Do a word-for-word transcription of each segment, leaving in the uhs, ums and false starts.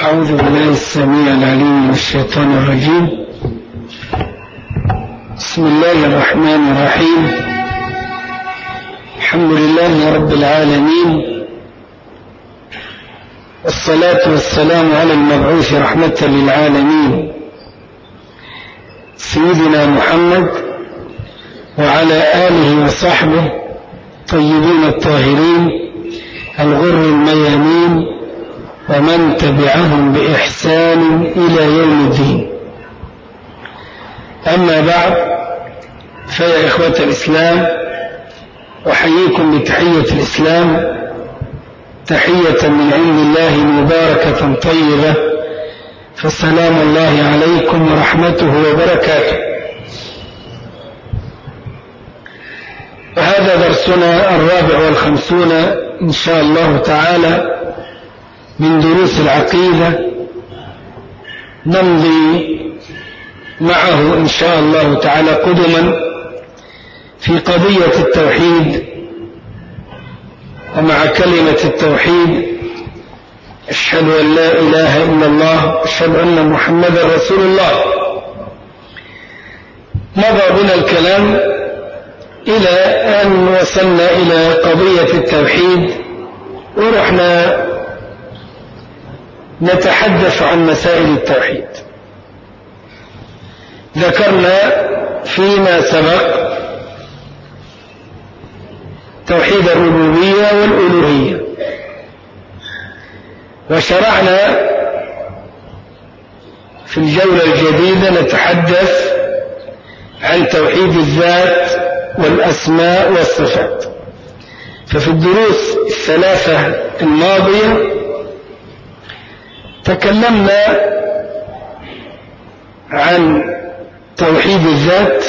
أعوذ بالله السميع العليم من الشيطان الرجيم. بسم الله الرحمن الرحيم. الحمد لله رب العالمين، والصلاة والسلام على المبعوث رحمة للعالمين سيدنا محمد وعلى آله وصحبه طيبين الطاهرين الغر الميامين ومن تبعهم بإحسان إلى يوم الدين. أما بعد، فيا إخوة الإسلام، أحييكم بتحية الإسلام، تحية من عند الله مباركة طيبة، فالسلام الله عليكم ورحمته وبركاته. وهذا درسنا الرابع والخمسون إن شاء الله تعالى من دروس العقيدة، نمضي معه إن شاء الله تعالى قدما في قضية التوحيد، ومع كلمة التوحيد أشهد أن لا إله إلا الله أشهد أن محمدا رسول الله. مضى بنا الكلام إلى أن وصلنا إلى قضية التوحيد، ورحنا نتحدث عن مسائل التوحيد. ذكرنا فيما سبق توحيد الربوبية والألوهية، وشرعنا في الجولة الجديدة نتحدث عن توحيد الذات والأسماء والصفات. ففي الدروس الثلاثة الماضية تكلمنا عن توحيد الذات،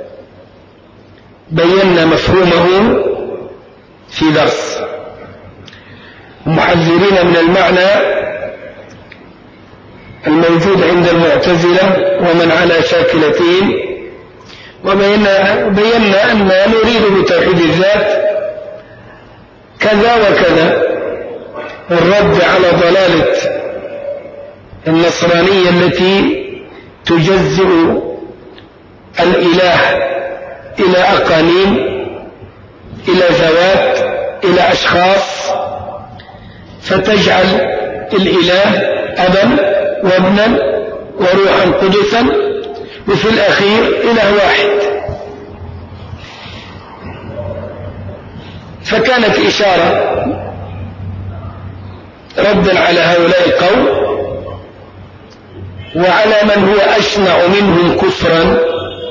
بينا مفهومه في درس، محذرين من المعنى الموجود عند المعتزلة ومن على شاكلتهم، وبينا بينا أن نريد بتوحيد الذات كذا وكذا، الرد على ضلالة النصرانية التي تجزئ الإله إلى أقانيم، إلى ذوات، إلى أشخاص، فتجعل الإله أبا وابنا وروحا قدسا، وفي الأخير إله واحد. فكانت إشارة ردا على هؤلاء القوم وعلى من هو أشنع منهم كفرا،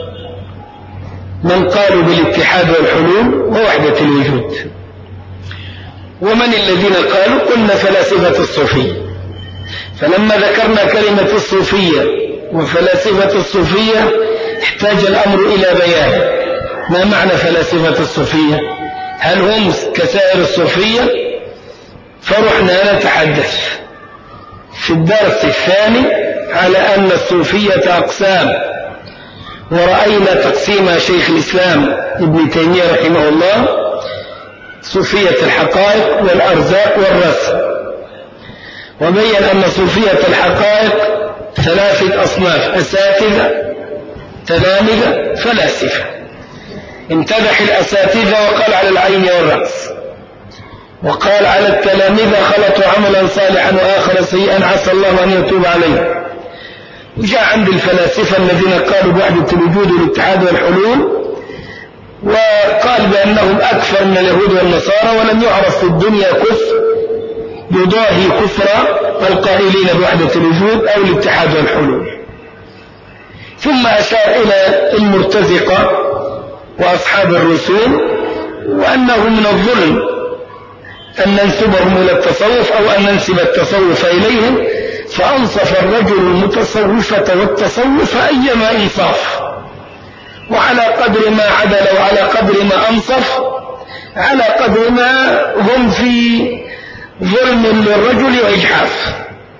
من قالوا بالاتحاد والحلول ووحدة الوجود. ومن الذين قالوا؟ قلنا فلاسفة الصوفية. فلما ذكرنا كلمة الصوفية وفلاسفة الصوفية احتاج الأمر إلى بيان. ما معنى فلاسفة الصوفية؟ هل هم كسائر الصوفية؟ فرحنا نتحدث في الدرس الثاني على أن الصوفية أقسام، ورأينا تقسيم شيخ الإسلام ابن تيمية رحمه الله: صوفية الحقائق والأرزاق والرسم. وبين أن صوفية الحقائق ثلاثة أصناف: أساتذة، تلامذة، فلاسفة. امتدح الأساتذة وقال على العين والرأس، وقال على التلامذة: خلطوا عملا صالحا وآخر سيئا عسى الله أن يتوب عليه. وجاء عند الفلاسفة الذين قالوا بوحدة الوجود والاتحاد والحلول، وقال بأنهم أكثر من اليهود والنصارى، ولم يعرف في الدنيا كفر يضاهي كفر القائلين بوحدة الوجود أو الاتحاد والحلول. ثم أشار إلى المرتزقة وأصحاب الرسوم، وأنه من الظلم أن ننسبهم إلى التصوف أو أن ننسب التصوف إليهم، فأنصف الرجل المتصوفة والتصوف أيما إنصاف، وعلى قدر ما عدل وعلى قدر ما أنصف على قدر ما هم في ظلم للرجل وإجحاف.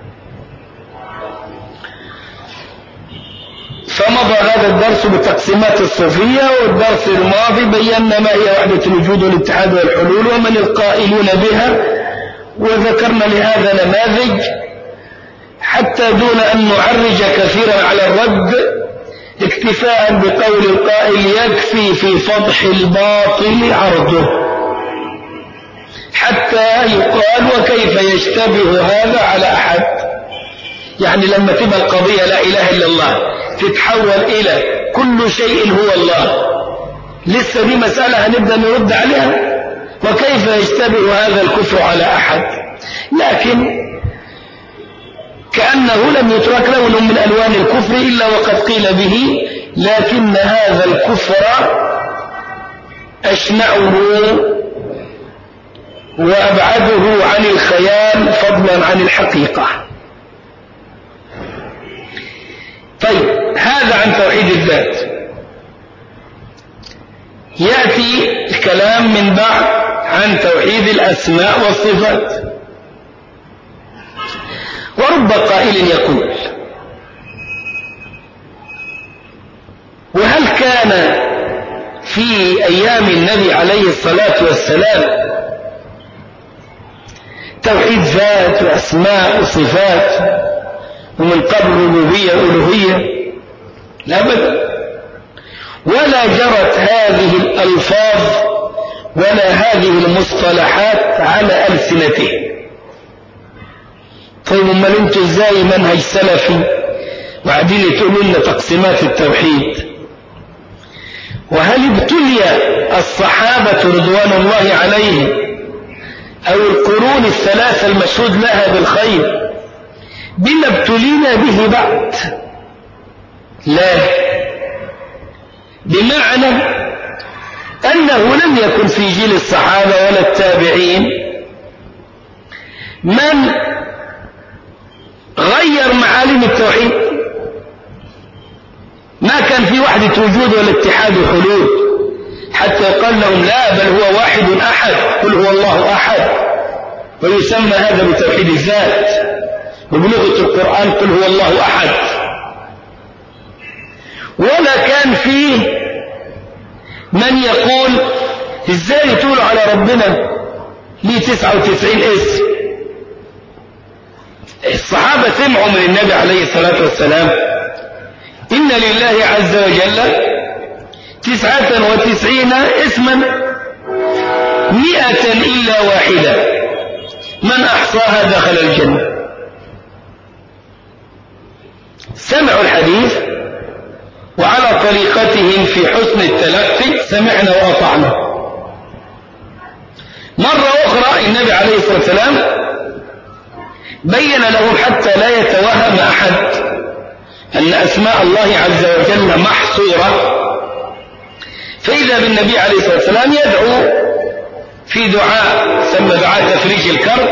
فمضى هذا الدرس بتقسيمات الصوفية، والدرس الماضي بينا ما هي وحدة الوجود والاتحاد والحلول ومن القائلون بها، وذكرنا لهذا نماذج حتى دون أن نعرج كثيرا على الرد، اكتفاء بقول القائل يكفي في فضح الباطل عرضه، حتى يقال وكيف يشتبه هذا على أحد. يعني لما تبقى القضية لا إله إلا الله تتحول إلى كل شيء هو الله، لسه دي مسألة هنبدأ نرد عليها، وكيف يشتبه هذا الكفر على أحد. لكن كأنه لم يترك لون من ألوان الكفر إلا وقد قيل به، لكن هذا الكفر أشنعه وأبعده عن الخيال فضلا عن الحقيقة. طيب، هذا عن توحيد الذات. يأتي الكلام من بعد عن توحيد الأسماء والصفات. ورب قائل يقول: وهل كان في أيام النبي عليه الصلاة والسلام توحيد ذات وأسماء وصفات ومن قبل ربوبية وألوهية؟ لا أبدا، ولا جرت هذه الألفاظ ولا هذه المصطلحات على ألسنتهم. طيب امال انتوا ازاي منهج سلفي وقاعدين تقولوا لنا تقسيمات التوحيد؟ وهل ابتلي الصحابة رضوان الله عليهم او القرون الثلاثة المشهود لها بالخير بما ابتلينا به بعد؟ لا، بمعنى أنه لم يكن في جيل الصحابة ولا التابعين من غير معالم التوحيد. ما كان في وحدة وجود ولا اتحاد وحلول حتى قال لهم لا، بل هو واحد أحد، قل هو الله أحد، ويسمى هذا بتوحيد الذات، وبلغة القرآن قل هو الله أحد. ولا كان فيه من يقول ازاي تقولوا على ربنا ليه تسعة وتسعين اسم. الصحابة سمعوا من النبي عليه الصلاة والسلام إن لله عز وجل تسعة وتسعين اسما مئة إلا واحدة من أحصاها دخل الجنة. سمعوا الحديث وعلى طريقتهم في حسن التلقي سمعنا وأطعنا. مرة أخرى النبي عليه الصلاة والسلام بين لهم حتى لا يتوهم أحد أن أسماء الله عز وجل محصورة، فإذا بالنبي عليه الصلاة والسلام يدعو في دعاء سمى دعاء تفريج الكرب: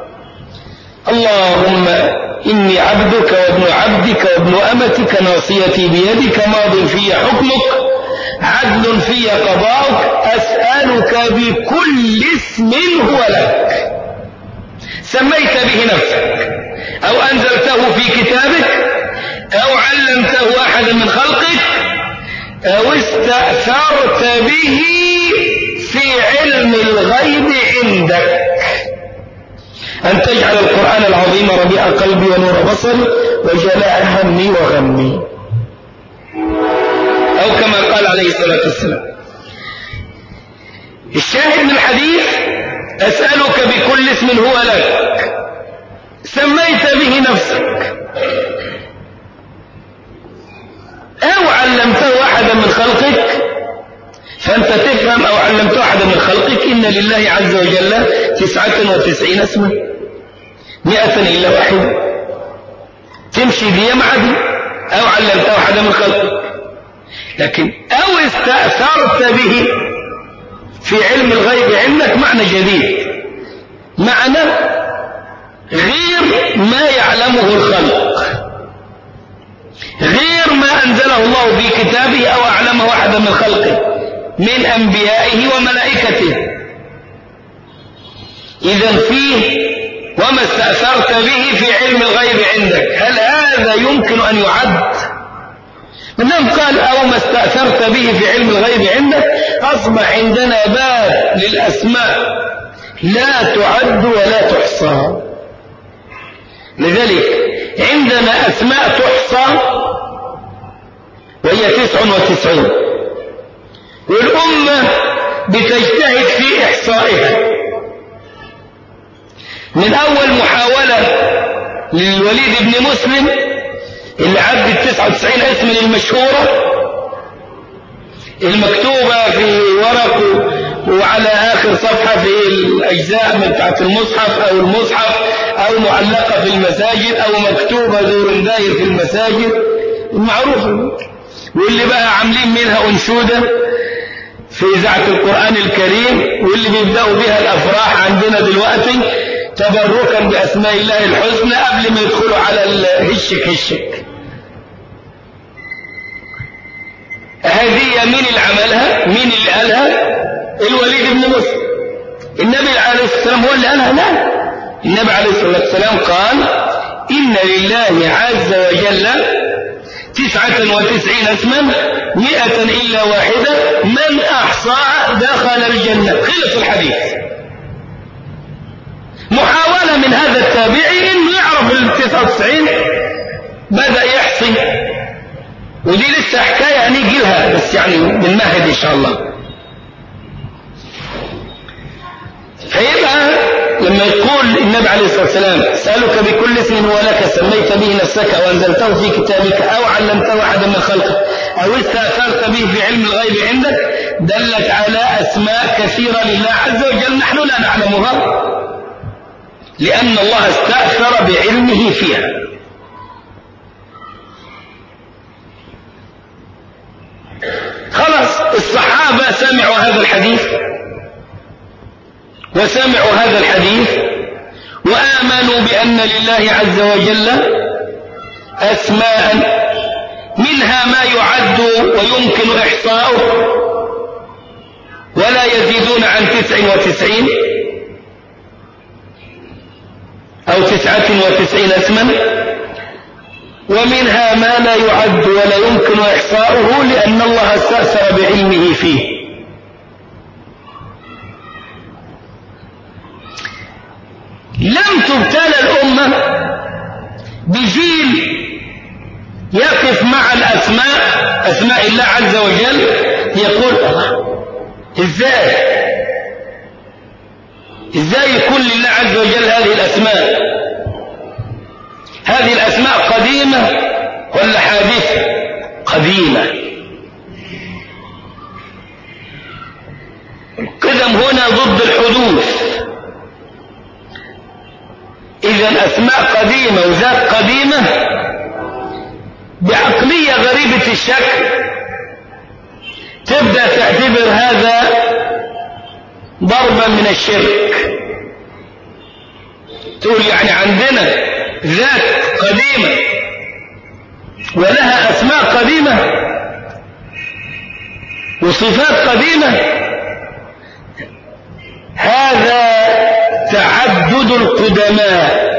اللهم إني عبدك وابن عبدك وابن أمتك ناصيتي بيدك ماض في حكمك عدل في قضاؤك أسألك بكل اسم هو لك سميت به نفسك أو أنزلته في كتابك أو علمته أحدا من خلقك أو استأثرت به في علم الغيب عندك أن تجعل القرآن العظيم ربيع قلبي ونور بصري وجلاء همي وغمي، أو كما قال عليه الصلاة والسلام. الشاهد من الحديث: أسألك بكل اسم هو لك سميت به نفسك أو علمته أحدا من خلقك، فأنت تفهم أو علمته أحدا من خلقك إن لله عز وجل تسعة وتسعين اسما مئة إلا واحد، تمشي دي مع دي، أو علمته أحدا من خلقك. لكن أو استأثرت به في علم الغيب عندك معنى جديد، معنى غير ما يعلمه الخلق، غير ما أنزله الله في كتابه أو أعلمه أحدا من خلقه من أنبيائه وملائكته. إذن فيه وما استأثرت به في علم الغيب عندك، هل هذا يمكن أن يعد؟ من قال أو ما استأثرت به في علم الغيب عندك أصبح عندنا باب للأسماء لا تعد ولا تحصى. لذلك عندنا أسماء تحصى وهي تسع وتسعين، والأمة بتجتهد في إحصائها. من أول محاولة للوليد بن مسلم اللي عدت تسعة وتسعين اسم المشهورة المكتوبة في ورق وعلى آخر صفحة في الأجزاء من بتاعة المصحف أو المصحف أو معلقة في المساجد أو مكتوبة دور داير في المساجد المعروفة، واللي بقى عاملين منها أنشودة في إذاعة القرآن الكريم، واللي بيبدأوا بها الأفراح عندنا دلوقتي تبركا بأسماء الله الحسنى قبل ما يدخلوا على الهشك هشك. هذه مين اللي عملها؟ مين اللي قالها؟ الوليد بن مسلم. النبي عليه الصلاة والسلام هو اللي قالها؟ لا، النبي عليه الصلاة والسلام قال إن لله عز وجل تسعة وتسعين اسما مئة إلا واحدة من أحصاها دخل الجنة. خلص الحديث. محاولة من هذا التابعي إنه يعرف التسعة وتسعين، بدأ يحصي، ودي لسه حكاية هنيجي لها بس يعني بنمهد إن شاء الله. فيبقى لما يقول النبي عليه الصلاة والسلام سألك بكل اسم هو لك سميت به نفسك أو أنزلته في كتابك أو علمته أحدا من خلقك أو استأثرت به في علم الغيب عندك، دلت على أسماء كثيرة لله عز وجل نحن لا نعلمها لأن الله استأثر بعلمه فيها. خلاص الصحابة سمعوا هذا الحديث وسمعوا هذا الحديث وآمنوا بأن لله عز وجل أسماء منها ما يعد ويمكن إحصاؤه ولا يزيدون عن تسع وتسعين أو تسعة وتسعين اسما، ومنها ما لا يعد ولا يمكن إحصاؤه لأن الله استأثر بعلمه فيه. لم تبتلى الأمة بجيل يقف مع الأسماء أسماء الله عز وجل يقول إزاي إزاي يكون لله عز وجل هذه الأسماء؟ هذه الأسماء قديمة ولا حادثة؟ قديمة. القدم هنا ضد الحدوث، إذا أسماء قديمة وذات قديمة بعقلية غريبة الشكل تبدأ تعتبر هذا ضربا من الشرك. تقول يعني عندنا ذات قديمة ولها أسماء قديمة وصفات قديمة، هذا تعدد القدماء.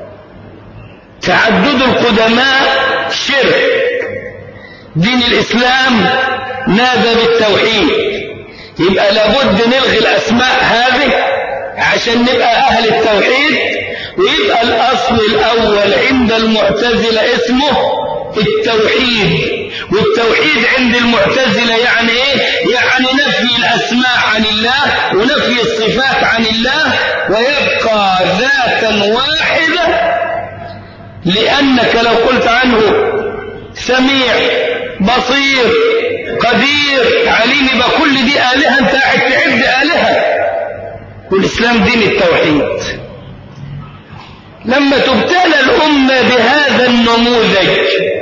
تعدد القدماء شرك. دين الإسلام نادى بالتوحيد، يبقى لابد نلغي الأسماء هذه عشان نبقى أهل التوحيد، ويبقى الأصل الأول عند المعتزلة اسمه التوحيد. والتوحيد عند المعتزلة يعني إيه؟ يعني نفي الأسماء عن الله ونفي الصفات عن الله، ويبقى ذاتا واحدة. لأنك لو قلت عنه سميع بصير قدير عليم يبقى كل دي آلهة، انت قاعد تعد آلهة. والإسلام دين التوحيد. لما تبتلى الأمة بهذا النموذج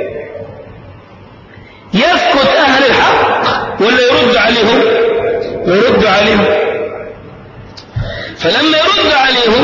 يسكت أهل الحق ولا يرد عليهم؟ يرد عليهم. فلما يرد عليهم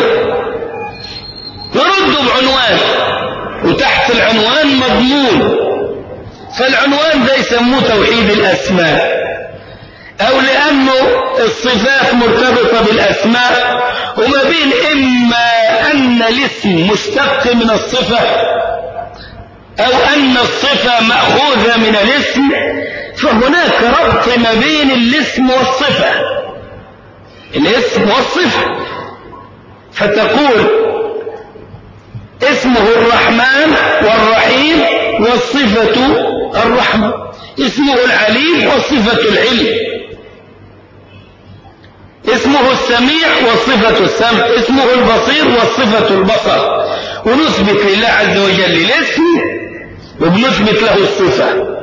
يردوا بعنوان، وتحت العنوان مضمون. فالعنوان ده يسموه توحيد الأسماء، أو لأنه الصفات مرتبطة بالأسماء، وما بين إما أن الاسم مشتق من الصفة أو أن الصفة مأخوذة من الاسم، فهناك ربط ما بين الاسم والصفة. الاسم والصفة، فتقول اسمه الرحمن والرحيم والصفة الرحمة. اسمه العليم والصفة العلم، اسمه السميع والصفة السمع، اسمه البصير والصفة البصر. ونثبت لله عز وجل الاسم وبنثبت له الصفة.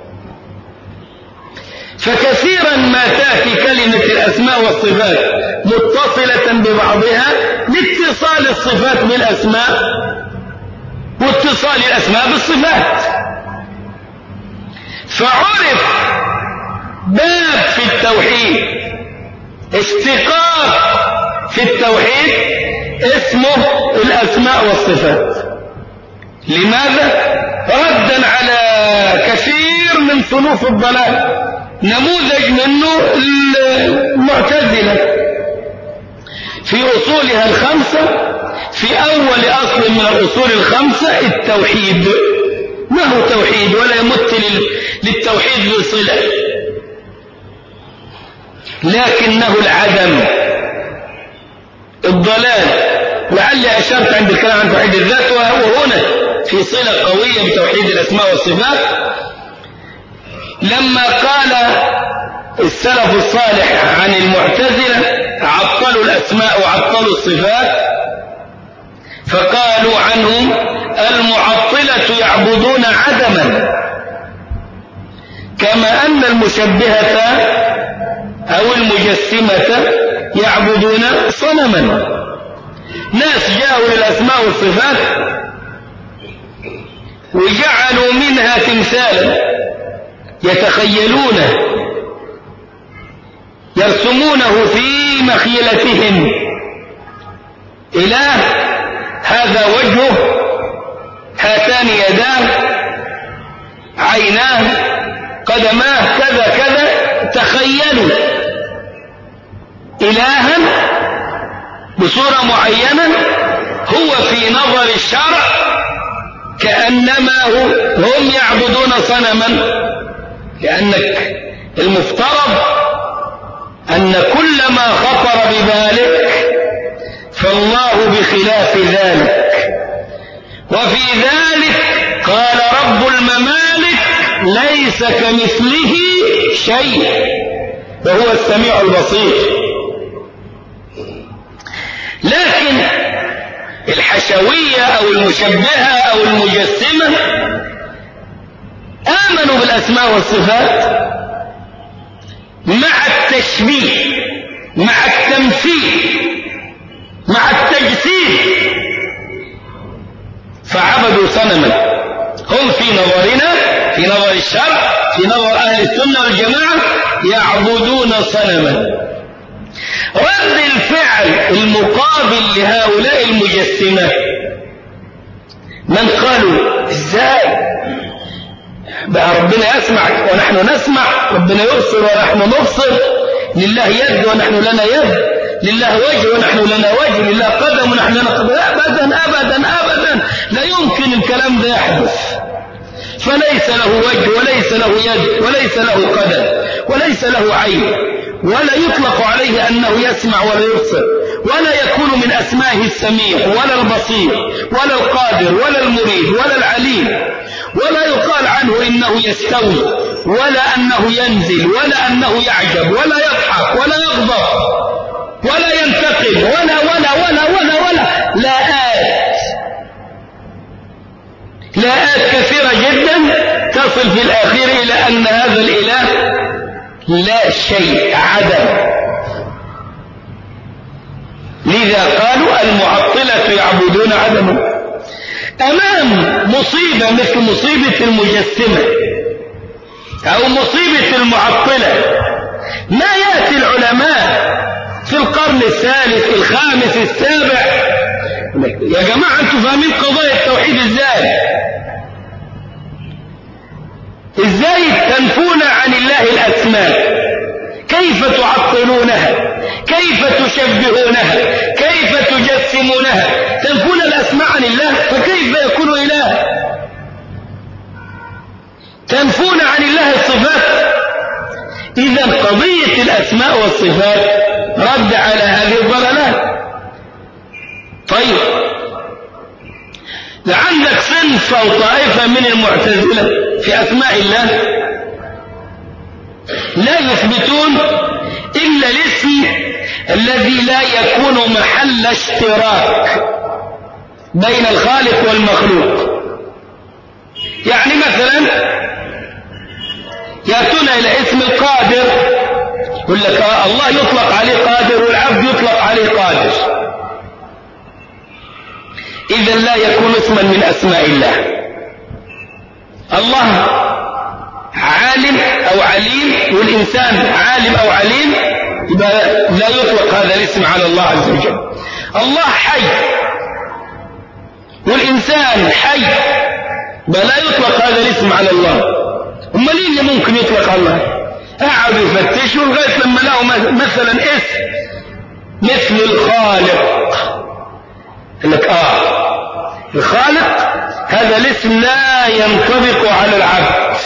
فكثيرا ما تأتي كلمة الأسماء والصفات متصلة ببعضها لاتصال الصفات بالأسماء واتصال الأسماء بالصفات. فعرف باب في التوحيد، اشتقاق في التوحيد اسمه الأسماء والصفات. لماذا؟ ردا على كثير من صنوف الضلال. نموذج منه المعتزلة في أصولها الخمسة، في أول أصل من الأصول الخمسة التوحيد. ما هو توحيد؟ ولا يمت للتوحيد بصلة، لكنه العدم، الضلال. لعلي أشرت عند الكلام عن توحيد الذات، وهنا في صلة قوية بتوحيد الأسماء والصفات. لما قال السلف الصالح عن المعتزلة عطلوا الأسماء وعطلوا الصفات، فقالوا عنهم المعطلة يعبدون عدما، كما أن المشبهة أو المجسمة يعبدون صنما. ناس جاءوا للأسماء والصفات وجعلوا منها تمثالا يتخيلونه يرسمونه في مخيلتهم. إله هذا وجهه، هاتان يداه، عيناه، قدماه، كذا كذا. تخيلوا إلها بصورة معينة هو في نظر الشرع كأنما هم يعبدون صنما، لأنك المفترض أن كل ما خطر ببالك فالله بخلاف ذلك. وفي ذلك قال رب الممالك ليس كمثله شيء وهو السميع البصير. لكن الحشوية أو المشبهة أو المجسمة آمنوا بالأسماء والصفات مع التشبيه، مع التمثيل، مع التجسيد، فعبدوا صنما. هم في نظرنا، في نظر الشرع، في نظر أهل السنة والجماعة يعبدون صنما. رد الفعل المقابل لهؤلاء المجسمة من قالوا ازاي بقى ربنا يسمع ونحن نسمع، ربنا يبصر ونحن نبصر، لله يد ونحن لنا يد، لله وجه ونحن لنا وجه، لله قدم ونحن لنا قدم. أبدا أبدا أبدا لا يمكن الكلام ده يحدث. فليس له وجه وليس له يد وليس له قدم وليس له عين، ولا يطلق عليه أنه يسمع ولا يبصر، ولا يكون من أسمائه السميع ولا البصير ولا القادر ولا المريد ولا العليم، ولا يقال عنه إنه يستوي ولا أنه ينزل ولا أنه يعجب ولا يضحك ولا يغضب ولا ينتقم ولا ولا ولا ولا ولا لاءات لاءات كثيرة جدا تصل في الأخير إلى أن هذا الإله لا شيء، عدم. لذا قالوا المعطلة يعبدون عدما. أمام مصيبة مثل مصيبة المجسمة أو مصيبة المعطلة ما يأتي العلماء في القرن الثالث الخامس السابع يا جماعة أنتم فاهمين قضايا التوحيد إزاي؟ إزاي تنفون عن الله الأسماء؟ كيف تعطلونها؟ كيف تشبهونها؟ كيف تجسمونها؟ تنفون الأسماء عن الله، فكيف يكون إله؟ تنفون عن الله الصفات. إذا قضية الأسماء والصفات رد على هذه الضلالات. طيب ده عندك صنف أو طائفة من المعتزلة في أسماء الله لا يثبتون إلا الاسم الذي لا يكون محل اشتراك بين الخالق والمخلوق. يعني مثلا يأتون إلى اسم القادر، يقول لك آه الله يطلق عليه قادر والعبد يطلق عليه قادر، إذا لا يكون اسما من أسماء الله. الله عالم أو عليم والإنسان عالم أو عليم، يبقى لا يطلق هذا الاسم على الله عز وجل. الله حي والإنسان حي، بلا يطلق هذا الاسم على الله. أما ليه اللي ممكن يطلق على الله؟ قعدوا يفتشوا لغاية لما لقوا مثلا اسم مثل الخالق، قال لك آه الخالق هذا الاسم لا ينطبق على العبد،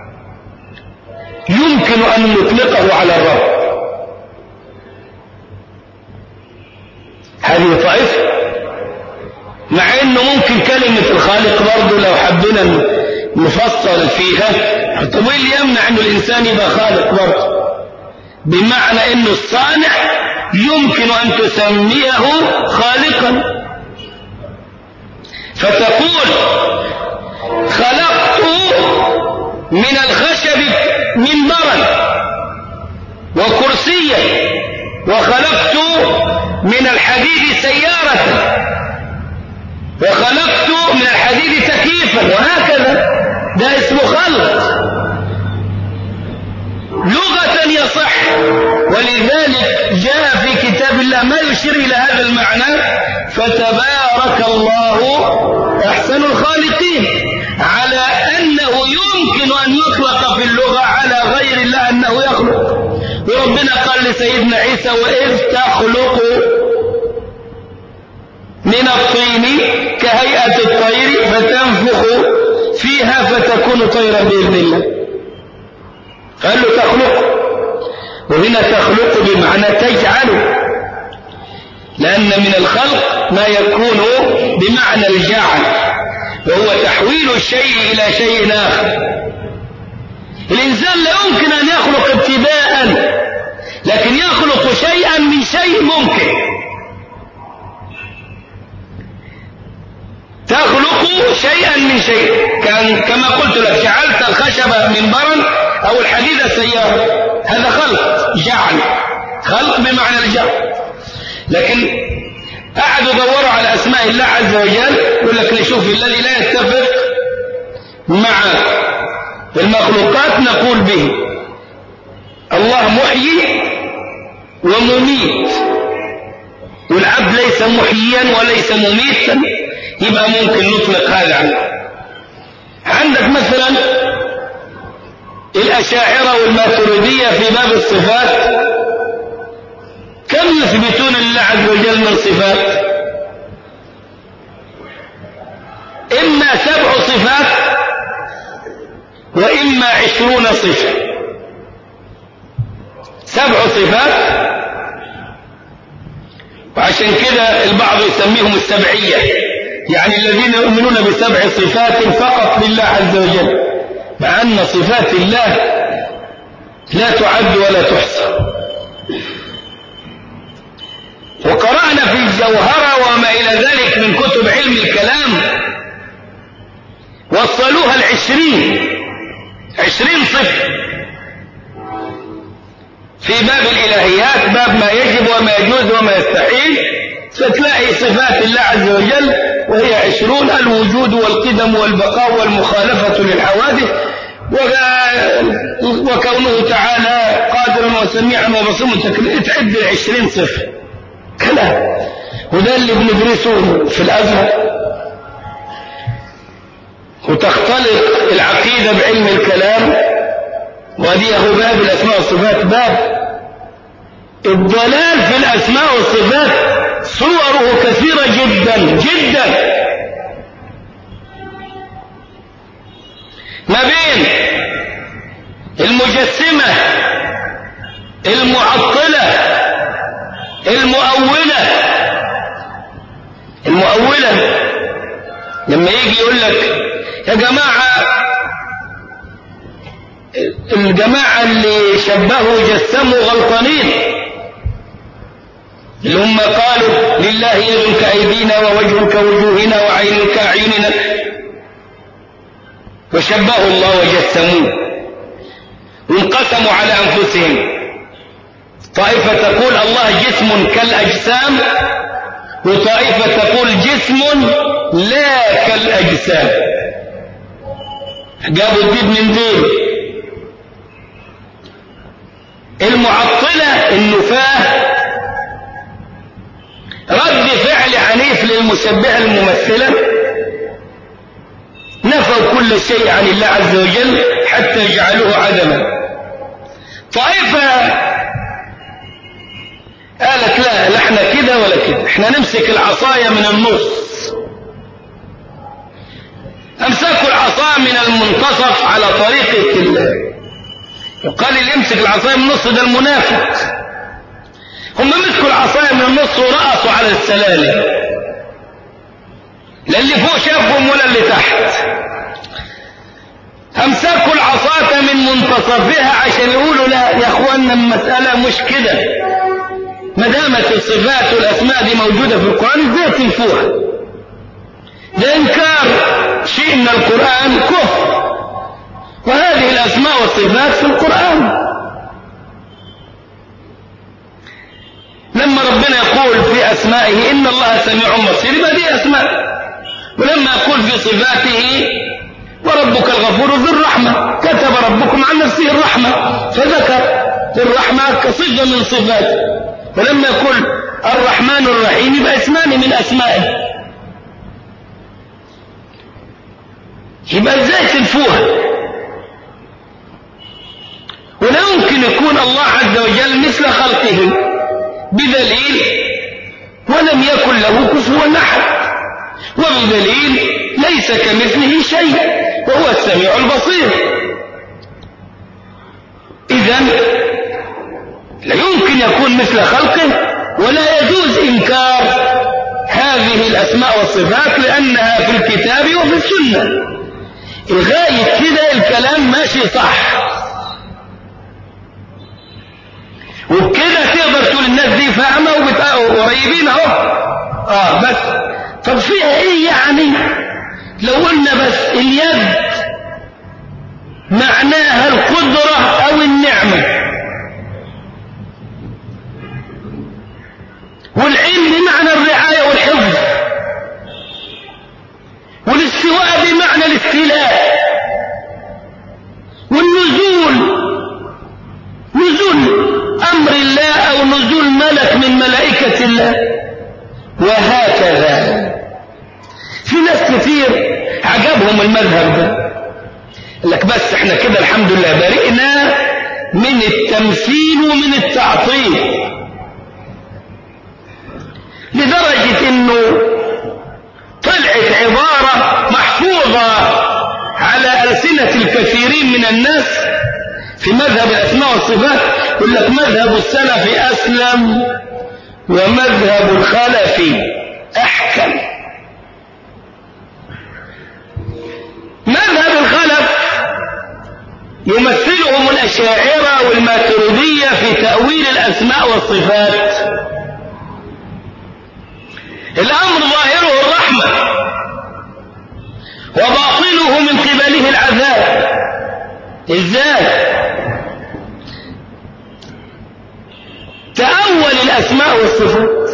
يمكن أن نطلقه على الرب. هذه طائفة، مع انه ممكن كلمة الخالق برضه لو حبينا نفصل فيها، طب ايه اللي يمنع انه الانسان يبقى خالق برضه؟ بمعنى انه الصانع يمكن ان تسميه خالقا، فتقول خلقت من الخشب منبرا وكرسيا، وخلقت من الحديد سيارة، وخلقت من الحديد تكييفا، وهكذا. ده اسمه خلق، لغة يصح، ولذلك جاء في كتاب الله ما يشير إلى هذا المعنى: فتبارك الله أحسن الخالقين، على أنه يمكن أن يطلق في اللغة على غير الله أنه يخلق. وربنا قال لسيدنا عيسى: وإذ تخلق من الطين كهيئة الطير فتنفخ فيها فتكون طيرا بإذن الله. قال له تخلق، وهنا تخلق بمعنى تجعل، لأن من الخلق ما يكون بمعنى الجعل، وهو تحويل الشيء إلى شيء آخر. الإنسان لا يمكن أن يخلق ابتداء، لكن يخلق شيئا من شيء ممكن. تخلق شيئا من شيء، كان كما قلت لك جعلت الخشب منبرا أو الحديد سيارة، هذا خلق، جعل، خلق بمعنى الجعل. لكن قعدوا دوروا على أسماء الله عز وجل، يقول لك نشوف الذي لا يتفق مع المخلوقات نقول به. الله محيي ومميت، والعبد ليس محييا وليس مميتا، يبقى ممكن نطلق هذا عنه. عندك مثلا الأشاعرة والماتريدية في باب الصفات، كم يثبتون لله عز وجل من صفات؟ إما سبع صفات وإما عشرون صفة. سبع صفات، وعشان كده البعض يسميهم السبعية، يعني الذين يؤمنون بسبع صفات فقط لله عز وجل، مع أن صفات الله لا تعد ولا تحصى. وقرأنا في الجوهرة وما إلى ذلك من كتب علم الكلام، وصلوها العشرين عشرين صفة في باب الإلهيات، باب ما يجب وما يجوز وما يستحيل، ستلاقي صفات الله عز وجل وهي عشرون: الوجود والقدم والبقاء والمخالفة للحوادث، وكونه تعالى قادرا وسميعا وبصيرا. تعد العشرين صفة كلام، وده اللي بندرسه في الأزهر. وتختلط العقيدة بعلم الكلام، وهذه هو باب الأسماء والصفات. باب الضلال في الأسماء والصفات صوره كثيرة جدا جدا، ما بين المجسمة، المعطلة، المؤولة. المؤولة لما يجي يقول لك يا جماعة، الجماعة اللي شبهوا جسموا غلطانين، اللي هم قالوا لله يد كأيدينا ووجه كوجوهنا وعين كأعيننا، وشبهوا الله وجسموه وانقسموا على أنفسهم. طائفة تقول الله جسم كالأجسام، وطائفة تقول جسم لا كالأجسام. جابوا الدين من دين. المعطلة النفاة رد فعل عنيف للمشبهة الممثلة، نفوا كل شيء عن الله عز وجل حتى جعلوه عدما. طائفة قالت لا، لا احنا كده ولا كده، احنا نمسك العصاية من النص. امسكوا العصا من المنتصف على طريقة الله. وقال اللي يمسك العصاية من النص ده المنافق. هم مسكوا العصاية من النص ورقصوا على السلالم، لا اللي فوق شافهم ولا اللي تحت. امسكوا العصاة من منتصفها عشان يقولوا لا يا اخوانا المسألة مش كده، ما دامت الصفات والاسماء دي موجودة في القرآن ازاي تنفوها؟ ده انكار شيء من القرآن كفر، وهذه الاسماء والصفات في القرآن. لما ربنا يقول في اسمائه ان الله سميع بصير، يبقى دي اسماء. ولما يقول في صفاته وربك الغفور ذو الرحمة، كتب ربكم عن نفسه الرحمة فذكر الرحمة كصفة من صفاته. ولما يقول الرحمن الرحيم يبقى اسمان من اسمائه. يبقى ازاي تنفوها؟ ولا يمكن يكون الله عز وجل مثل خلقه بدليل ولم يكن له كفوا احد، وبدليل ليس كمثله شيء وهو السميع البصير. إذن لا يمكن يكون مثل خلقه، ولا يجوز إنكار هذه الأسماء والصفات لأنها في الكتاب وفي السنة. الغاية كده الكلام ماشي صح، وبكده تقدر تقول الناس دي فاهمة وقريبين اهو. اه بس طب فيها ايه يعني لو قلنا بس اليد معناها القدرة او النعمة، والعلم بمعنى الرعاية والحفظ، والاستواء بمعنى الاستيلاء، والنزول نزول امر الله او نزول ملك من ملائكة الله، وهكذا. في ناس كثير عجبهم المذهب ده، قال لك بس احنا كده الحمد لله برئنا من التمثيل ومن التعطيل، لدرجة انه طلعت عبارة محفوظة على ألسنة الكثيرين من الناس في مذهب الأسماء والصفات، يقول لك مذهب السلف أسلم ومذهب الخلف أحكم. مذهب الخلف يمثلهم الأشاعرة والماتريدية في تأويل الأسماء والصفات. الأمر ظاهره الرحمة وباطنه من قبله العذاب. إزاي؟ تأول الأسماء والصفات،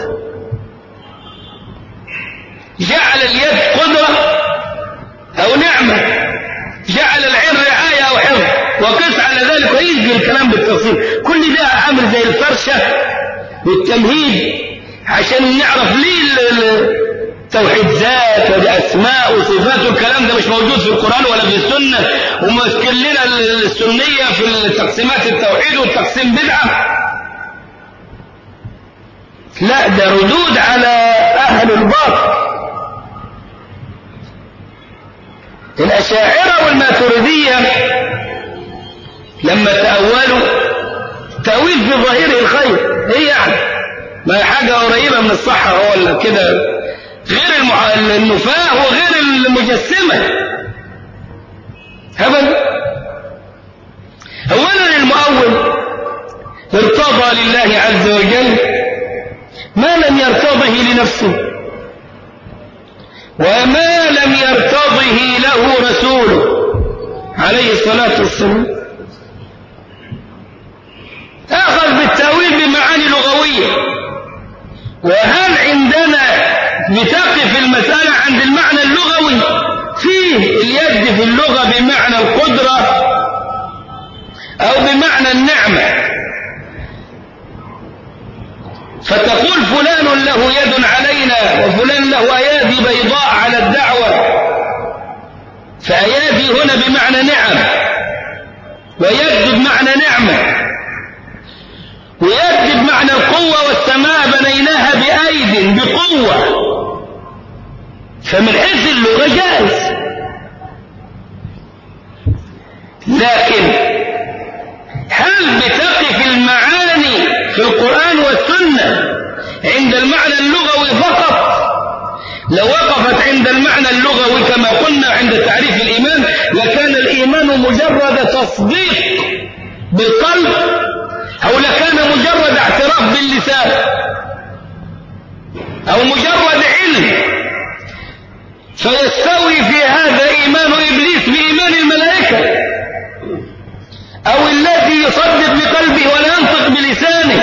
جعل اليد قدرة أو نعمة، جعل العين رعاية أو حفظ، وقس على ذلك ويجي الكلام بالتفصيل. كل ده عامل زي الفرشة والتمهيد عشان نعرف ليه توحيد ذات وأسماء وصفات، والكلام ده مش موجود في القرآن ولا في السنة، ومذكر لنا السنية في تقسيمات التوحيد والتقسيم بدعة. لا، ده ردود على أهل الباطل. الأشاعرة والماتريدية لما تأولوا تأويل في ظاهره الخير، هي يعني ما حاجة قريبة من الصحة هو ولا كده، غير النفاة وغير المجسمة أبدا. أولا المؤول ارتضى لله عز وجل ما لم يرتضه لنفسه وما لم يرتضه له رسوله عليه الصلاة والسلام. أخذ بالتأويل بمعاني لغوية. وهل عندنا بتقف المسألة عند المعنى اللغوي؟ فيه اليد في اللغة بمعنى القدرة أو بمعنى النعمة، فتقول فلان له يد علينا وفلان له أيادي بيضاء على الدعوة، فأيادي هنا بمعنى نعم، ويد بمعنى نعمة، ويد بمعنى القوة، والسماء بنيناها بأيد بقوة. فمن حيث اللغة جائز. لكن هل بتقف المعاني في القرآن والسنة عند المعنى اللغوي فقط؟ لو وقفت عند المعنى اللغوي كما قلنا عند تعريف الإيمان لكان الإيمان مجرد تصديق بالقلب، أو لكان مجرد اعتراف باللسان، أو مجرد علم. فيستوي في هذا إيمان إبليس بإيمان الملائكة، أو الذي يصدق بقلبه ولا ينطق بلسانه.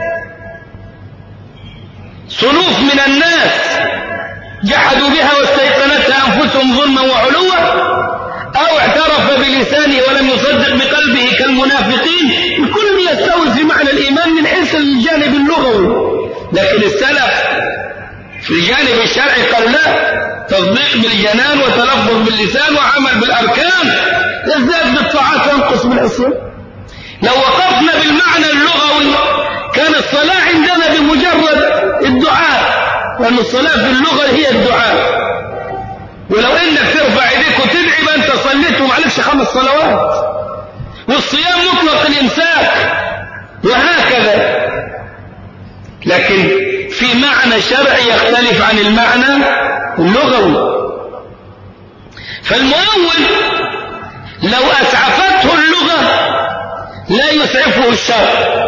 صنوف من الناس جحدوا بها واستيقنتها أنفسهم ظلما وعلوا، أو اعترف بلسانه ولم يصدق بقلبه كالمنافقين. الكل يستوي في معنى الإيمان من حيث الجانب اللغوي. لكن السلف في الجانب الشرعي قال لا، تصديق بالجنان وتلفظ باللسان وعمل بالأركان، يزداد بالطاعات وينقص بالعصيان. لو وقفنا بالمعنى اللغوي كان الصلاة عندنا بمجرد الدعاء، لأن الصلاة في اللغة هي الدعاء. ولو إنك ترفع يديك وتدعي ما أنت صليت ومعلكش خمس صلوات. والصيام مطلق الإمساك وهكذا. لكن في معنى شرعي يختلف عن المعنى اللغوي. فالمؤول لو أسعفته اللغة لا يسعفه الشرع،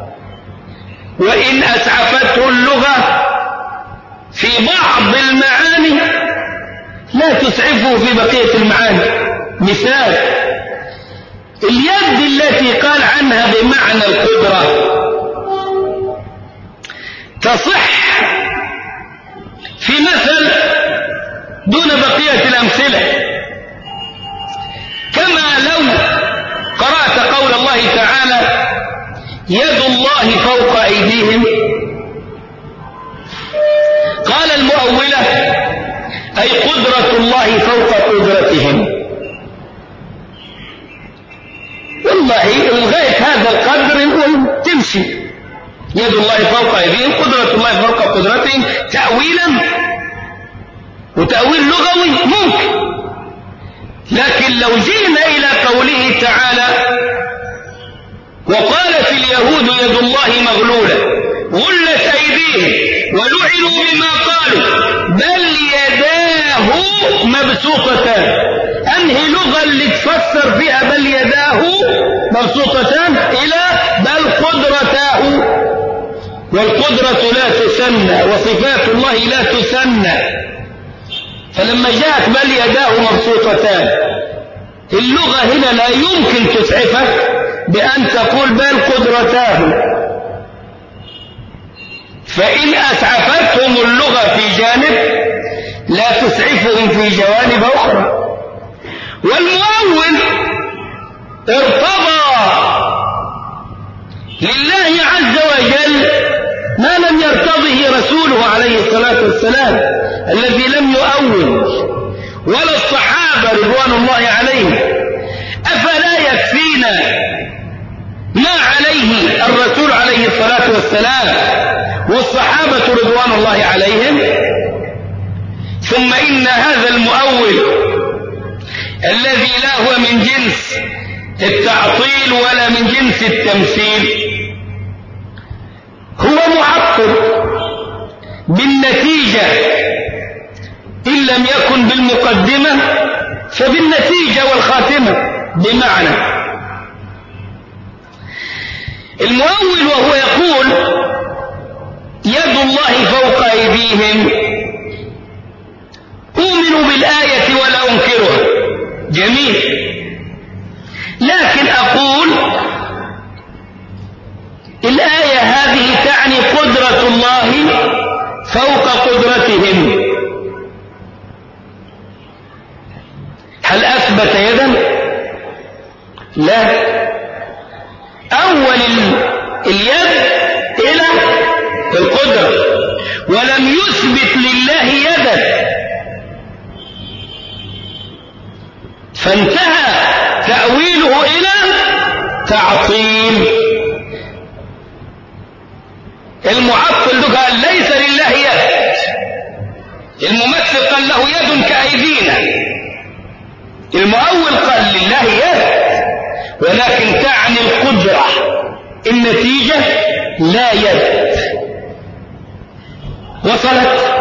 وإن أسعفته اللغة في بعض المعاني لا تسعفه في بقية المعاني. مثال اليد التي قال عنها بمعنى القدرة تصح في مثل دون بقية الأمثلة، كما لو قرأت قول الله تعالى يد الله فوق أيديهم. قال المؤولة أي قدرة الله فوق قدرتهم. والله لغاية هذا القدر تمشي، يد الله فوق أيديهم، قدرة الله فوق قدرتهم، تأويلا وتأويل لغوي ممكن. لكن لو جئنا إلى قوله تعالى وقالت اليهود يد الله مغلولة غلت أيديهم ولعنوا بما قالوا بل يداه مبسوطتان. أنهي لغة اللي تفسر فيها بل يداه مبسوطتان إلى بل قدرتاه. والقدرة لا تسنى وصفات الله لا تسنى. فلما جاءت بل يداه مبسوطتان اللغة هنا لا يمكن تسعفك بأن تقول بل قدرتاه. فإن أسعفتهم اللغة في جانب لا تسعفهم في جوانب أخرى. والمؤول ارتضى لله عز وجل ما لم يرتضه رسوله عليه الصلاة والسلام الذي لم يؤول، ولا الصحابة رضوان الله عليهم. أفلا يكفينا ما عليه الرسول عليه الصلاة والسلام والصحابة رضوان الله عليهم؟ ثم إن هذا المؤول الذي لا هو من جنس التعطيل ولا من جنس التمثيل هو معطل بالنتيجة لم يكن بالمقدمة فبالنتيجة والخاتمة. بمعنى المؤول وهو يقول يد الله فوق أيديهم أؤمن بالآية ولا أنكرها، جميل، لكن أقول الآية هذه تعني قدرة الله فوق قدرتهم. هل أثبت يدا؟ لا، أول اليد إلى القدرة، ولم يثبت لله يدا، فانتهى تأويله إلى تعطيل. المعطل قال ليس لله يد، الممثل قال له يد كأيدينا، المؤول قال لله يد ولكن تعني القدرة، النتيجة لا يد. وصلت؟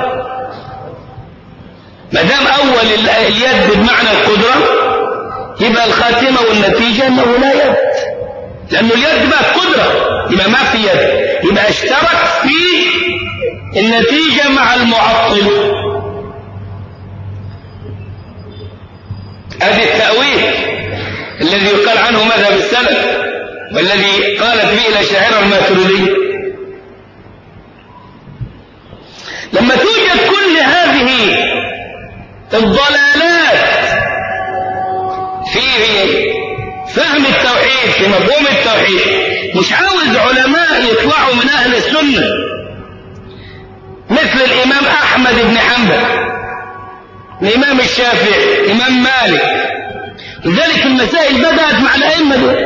ما دام أول اليد بمعنى القدرة يبقى الخاتمة والنتيجة أنه لا يد، لأنه اليد بقى قدرة، يبقى ما في يد، يبقى اشترك في النتيجة مع المعطل. هذا التأويل الذي يقال عنه مذهب السلف والذي قالت به الأشاعرة الماتريدية. لما توجد كل هذه الضلالات في فهم التوحيد، في مفهوم التوحيد، مش عاوز علماء يطلعوا من أهل السنة مثل الإمام أحمد بن حنبل، الإمام الشافعي، الإمام مالك. لذلك المسائل بدأت مع الأئمة دول.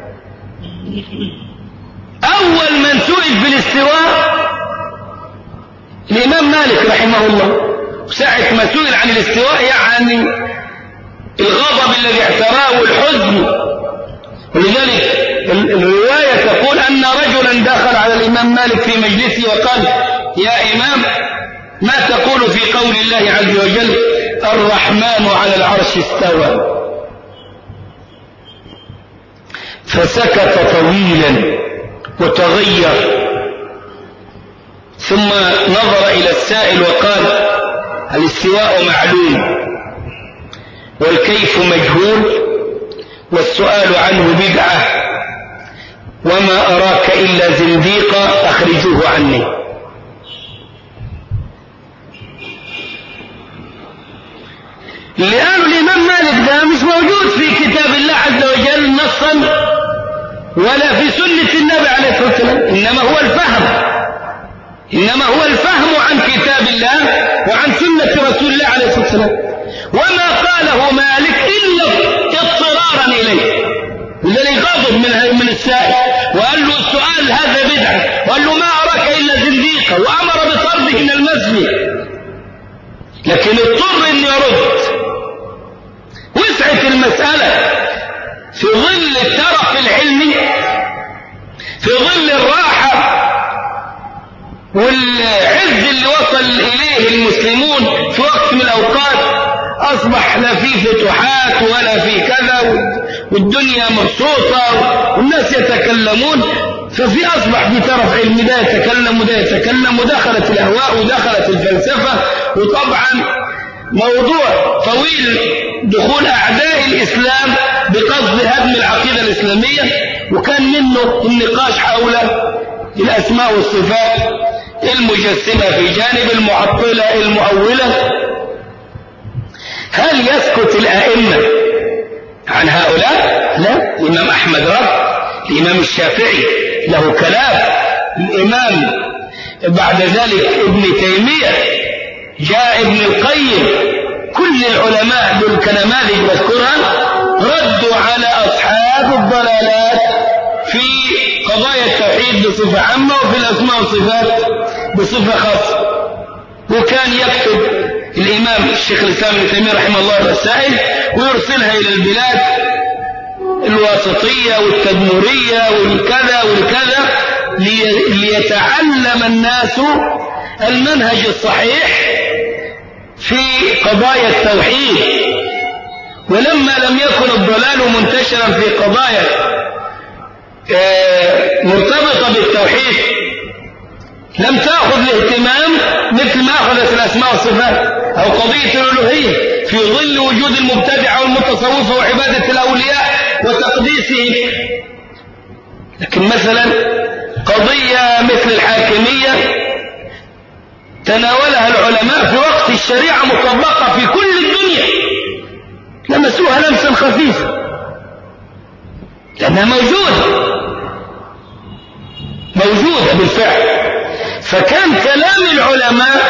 أول من سئل في الاستواء الإمام مالك رحمه الله، ساعة ما سئل عن الاستواء يعني الغضب الذي اعتراه والحزن. ولذلك الرواية تقول أن رجلا دخل على الإمام مالك في مجلسه وقال يا إمام ما تقول في قول الله عز وجل الرحمن على العرش استوى؟ فسكت طويلا وتغير، ثم نظر إلى السائل وقال الاستواء معلوم والكيف مجهول والسؤال عنه بدعة وما أراك إلا زنديقا أخرجوه عني. اللي قالوا الإمام مالك ده مش موجود في كتاب الله عز وجل نصا ولا في سنة النبي عليه الصلاة والسلام، إنما هو الفهم، إنما هو الفهم عن كتاب الله وعن سنة رسول الله عليه الصلاة والسلام، وما قاله مالك إلا اضطرارا إليه. لذلك غضب من من السائل وقال له السؤال هذا بدعة، وقال له ما أراك إلا زنديقا، وأمر بطرده من المسجد، لكن اضطر أن يرد. وسعت المسألة في ظل الترف العلمي، في ظل الراحة والعز اللي وصل إليه المسلمون في وقت من الأوقات، أصبح لا في فتوحات ولا في كذا، والدنيا مبسوطة والناس يتكلمون، ففي أصبح في طرف علمي ده يتكلم وده يتكلم، ودخلت الأهواء ودخلت الفلسفة. وطبعا موضوع طويل دخول أعداء الإسلام بقصد هدم العقيدة الإسلامية، وكان منه النقاش حول الأسماء والصفات، المجسمة في جانب، المعطلة، المؤولة. هل يسكت الأئمة عن هؤلاء؟ لا. الإمام أحمد رد، الإمام الشافعي له كلام، الإمام بعد ذلك ابن تيمية، جاء ابن القيم، كل العلماء دول كنماذج مذكورها ردوا على أصحاب الضلالات في قضايا التوحيد بصفة عامة وفي الأسماء والصفات بصفة خاصة. وكان يكتب الإمام الشيخ الإسلام ابن تيمية رحمه الله الرسائل ويرسلها إلى البلاد الواسطية والتدمرية والكذا والكذا ليتعلم الناس المنهج الصحيح في قضايا التوحيد، ولما لم يكن الضلال منتشرا في قضايا مرتبطة بالتوحيد لم تأخذ الاهتمام مثل ما أخذت الأسماء والصفات أو قضية الألوهية في ظل وجود المبتدعة والمتصوفة وعبادة الأولياء وتقديسهم. لكن مثلا قضية مثل الحاكمية تناولها العلماء في وقت الشريعة مطبقة في كل الدنيا، لمسوها لمسا خفيفا لأنها موجودة موجودة بالفعل. فكان كلام العلماء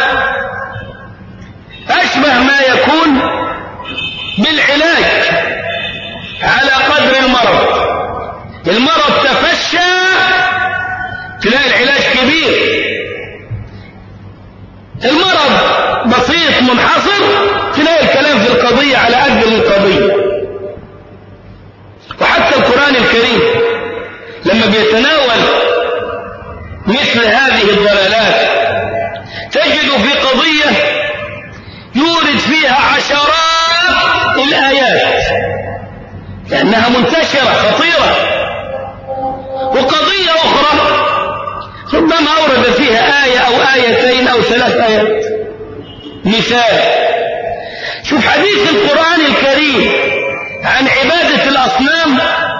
أشبه ما يكون بالعلاج على قدر المرض. المرض تفشى تلاقي العلاج كبير، المرض بسيط منحصر تلاقي الكلام في القضية على قدر القضية. وحتى القرآن الكريم لما بيتناول مثل هذه الضلالات تجد في قضية يورد فيها عشرات الآيات لأنها منتشرة خطيرة، وقضية أخرى ربما أورد فيها آية أو آيتين أو ثلاث آيات. مثال، شوف حديث القرآن الكريم عن عبادة الأصنام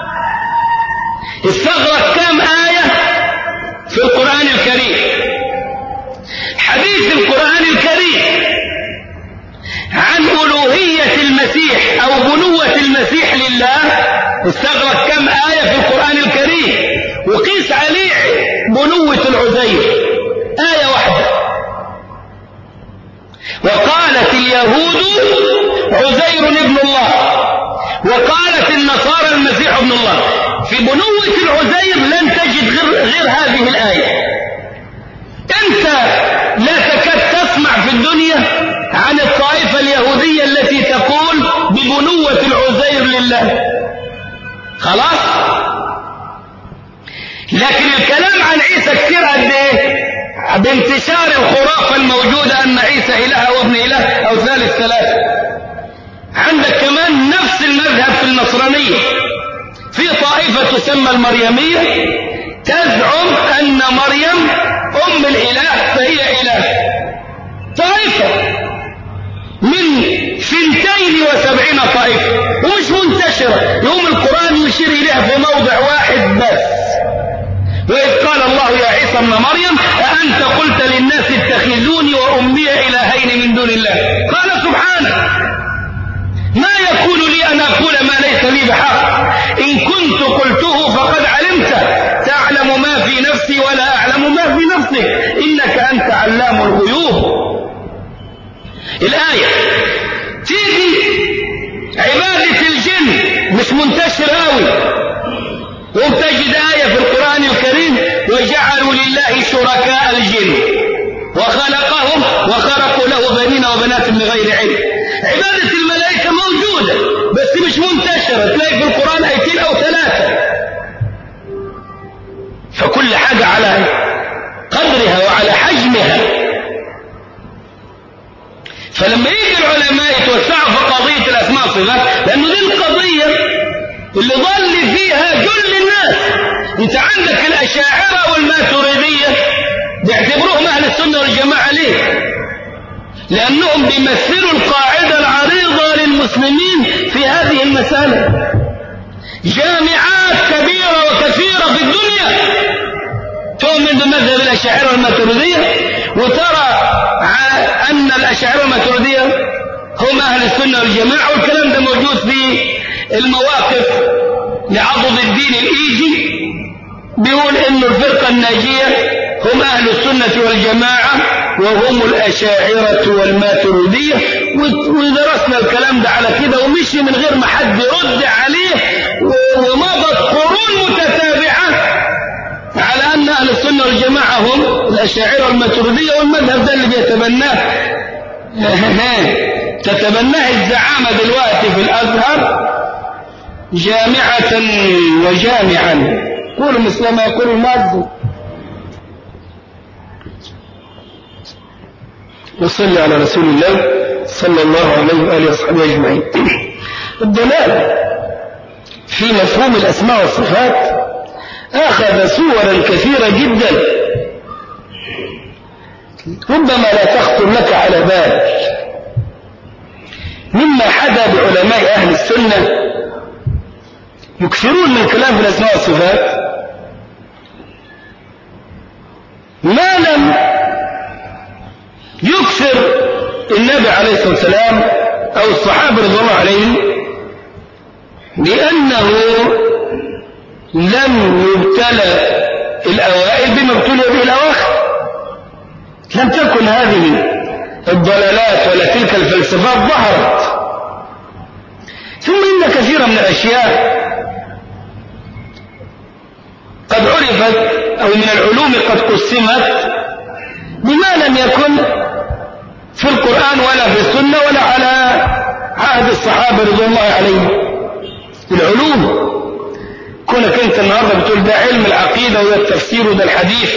استغرق كم آية في القرآن الكريم. حديث القرآن الكريم عن ألوهية المسيح أو بنوة المسيح لله استغرق كم آية في القرآن الكريم، وقيس عليه بنوة العزير آية واحدة. وقالت اليهود عزير ابن الله، وقالت النصارى المسيح ابن الله. في بنوة العزير لن تجد غير, غير هذه الآية. أنت لا تكاد تسمع في الدنيا عن الطائفة اليهودية التي تقول ببنوة العزير لله، خلاص. لكن الكلام عن عيسى كثير قد ايه؟ بانتشار الخرافة الموجودة أن عيسى إله أو ابن إله أو ثالث ثلاثة. عندك كمان نفس المذهب في النصرانية، في طائفة تسمى المريمية تزعم أن مريم أم الإله فهي إله. طائفة من ثنتين وسبعين طائفة ومش منتشرة، يوم القرآن يشير إليها في موضع واحد بس. وإذ قال الله يا عيسى ابن مريم أأنت قلت للناس اتخذوني وأمي إلهين من دون الله؟ قال سبحانه ما يكون لي أن أقول ما ليس لي بحق، إن كنت قلته فقد علمته، تعلم ما في نفسي ولا أعلم ما في نفسك، إنك أنت علام الغيوب. الآية تيجي عبادة الجن مش منتشرة أوي، وتجد آية في القرآن الكريم وجعلوا لله شركاء الجن وخلقهم وخرقوا له بنين وبنات بغير علم. عبادة الملائكة موجودة بس مش منتشرة، تلاقي في القرآن آيتين أو ثلاثة. فكل حاجة على قدرها وعلى حجمها. فلما يجي العلماء يتوسعوا في قضية الأسماء والصفات، لأنه دي القضية اللي ضل فيها كل الناس. انت عندك الأشاعرة والماتريدية بيعتبروهم أهل السنة والجماعة. ليه؟ لأنهم بيمثلوا القاعدة العريضة للمسلمين في هذه المسألة. جامعات كبيرة وكثيرة في الدنيا تؤمن بمذهب الأشاعرة والماتريدية، وترى أن الأشاعرة والماتريدية هم أهل السنة والجماعة، والكلام ده موجود في المواقف لعضد الدين الإيجي، بيقول إن الفرقة الناجية هم أهل السنة والجماعة وهم الأشاعرة والماتريدية. ودرسنا الكلام ده على كده ومشي من غير ما حد يرد عليه، ومضت قرون متتابعة على أن أهل السنة والجماعة هم الأشاعرة والماتريدية. والمذهب ده اللي بيتبناه تتبناه الزعامة دلوقتي في الأزهر جامعة وجامعا. قولوا مثل ما يقول المؤذن. وصل على رسول الله صلى الله عليه وآله وصحبه أجمعين. الضلال في مفهوم الأسماء والصفات أخذ صورا كثيرة جدا ربما لا تخطر لك على بال، مما حدا بعلماء أهل السنة يكثرون من الكلام في الأسماء والصفات ما لم يكثر النبي عليه الصلاة والسلام أو الصحابة رضي الله عليهم، لأنه لم يبتلى الأوائل بما ابتلي به الأواخر. لم تكن هذه الضلالات ولا تلك الفلسفات ظهرت. ثم إن كثيرا من الأشياء قد عرفت أو من العلوم قد قسمت بما لم يكن في القرآن ولا في السنة ولا على عهد الصحابة رضي الله عليهم. العلوم كونك انت النهارده بتقول ده علم العقيدة وده التفسير وده الحديث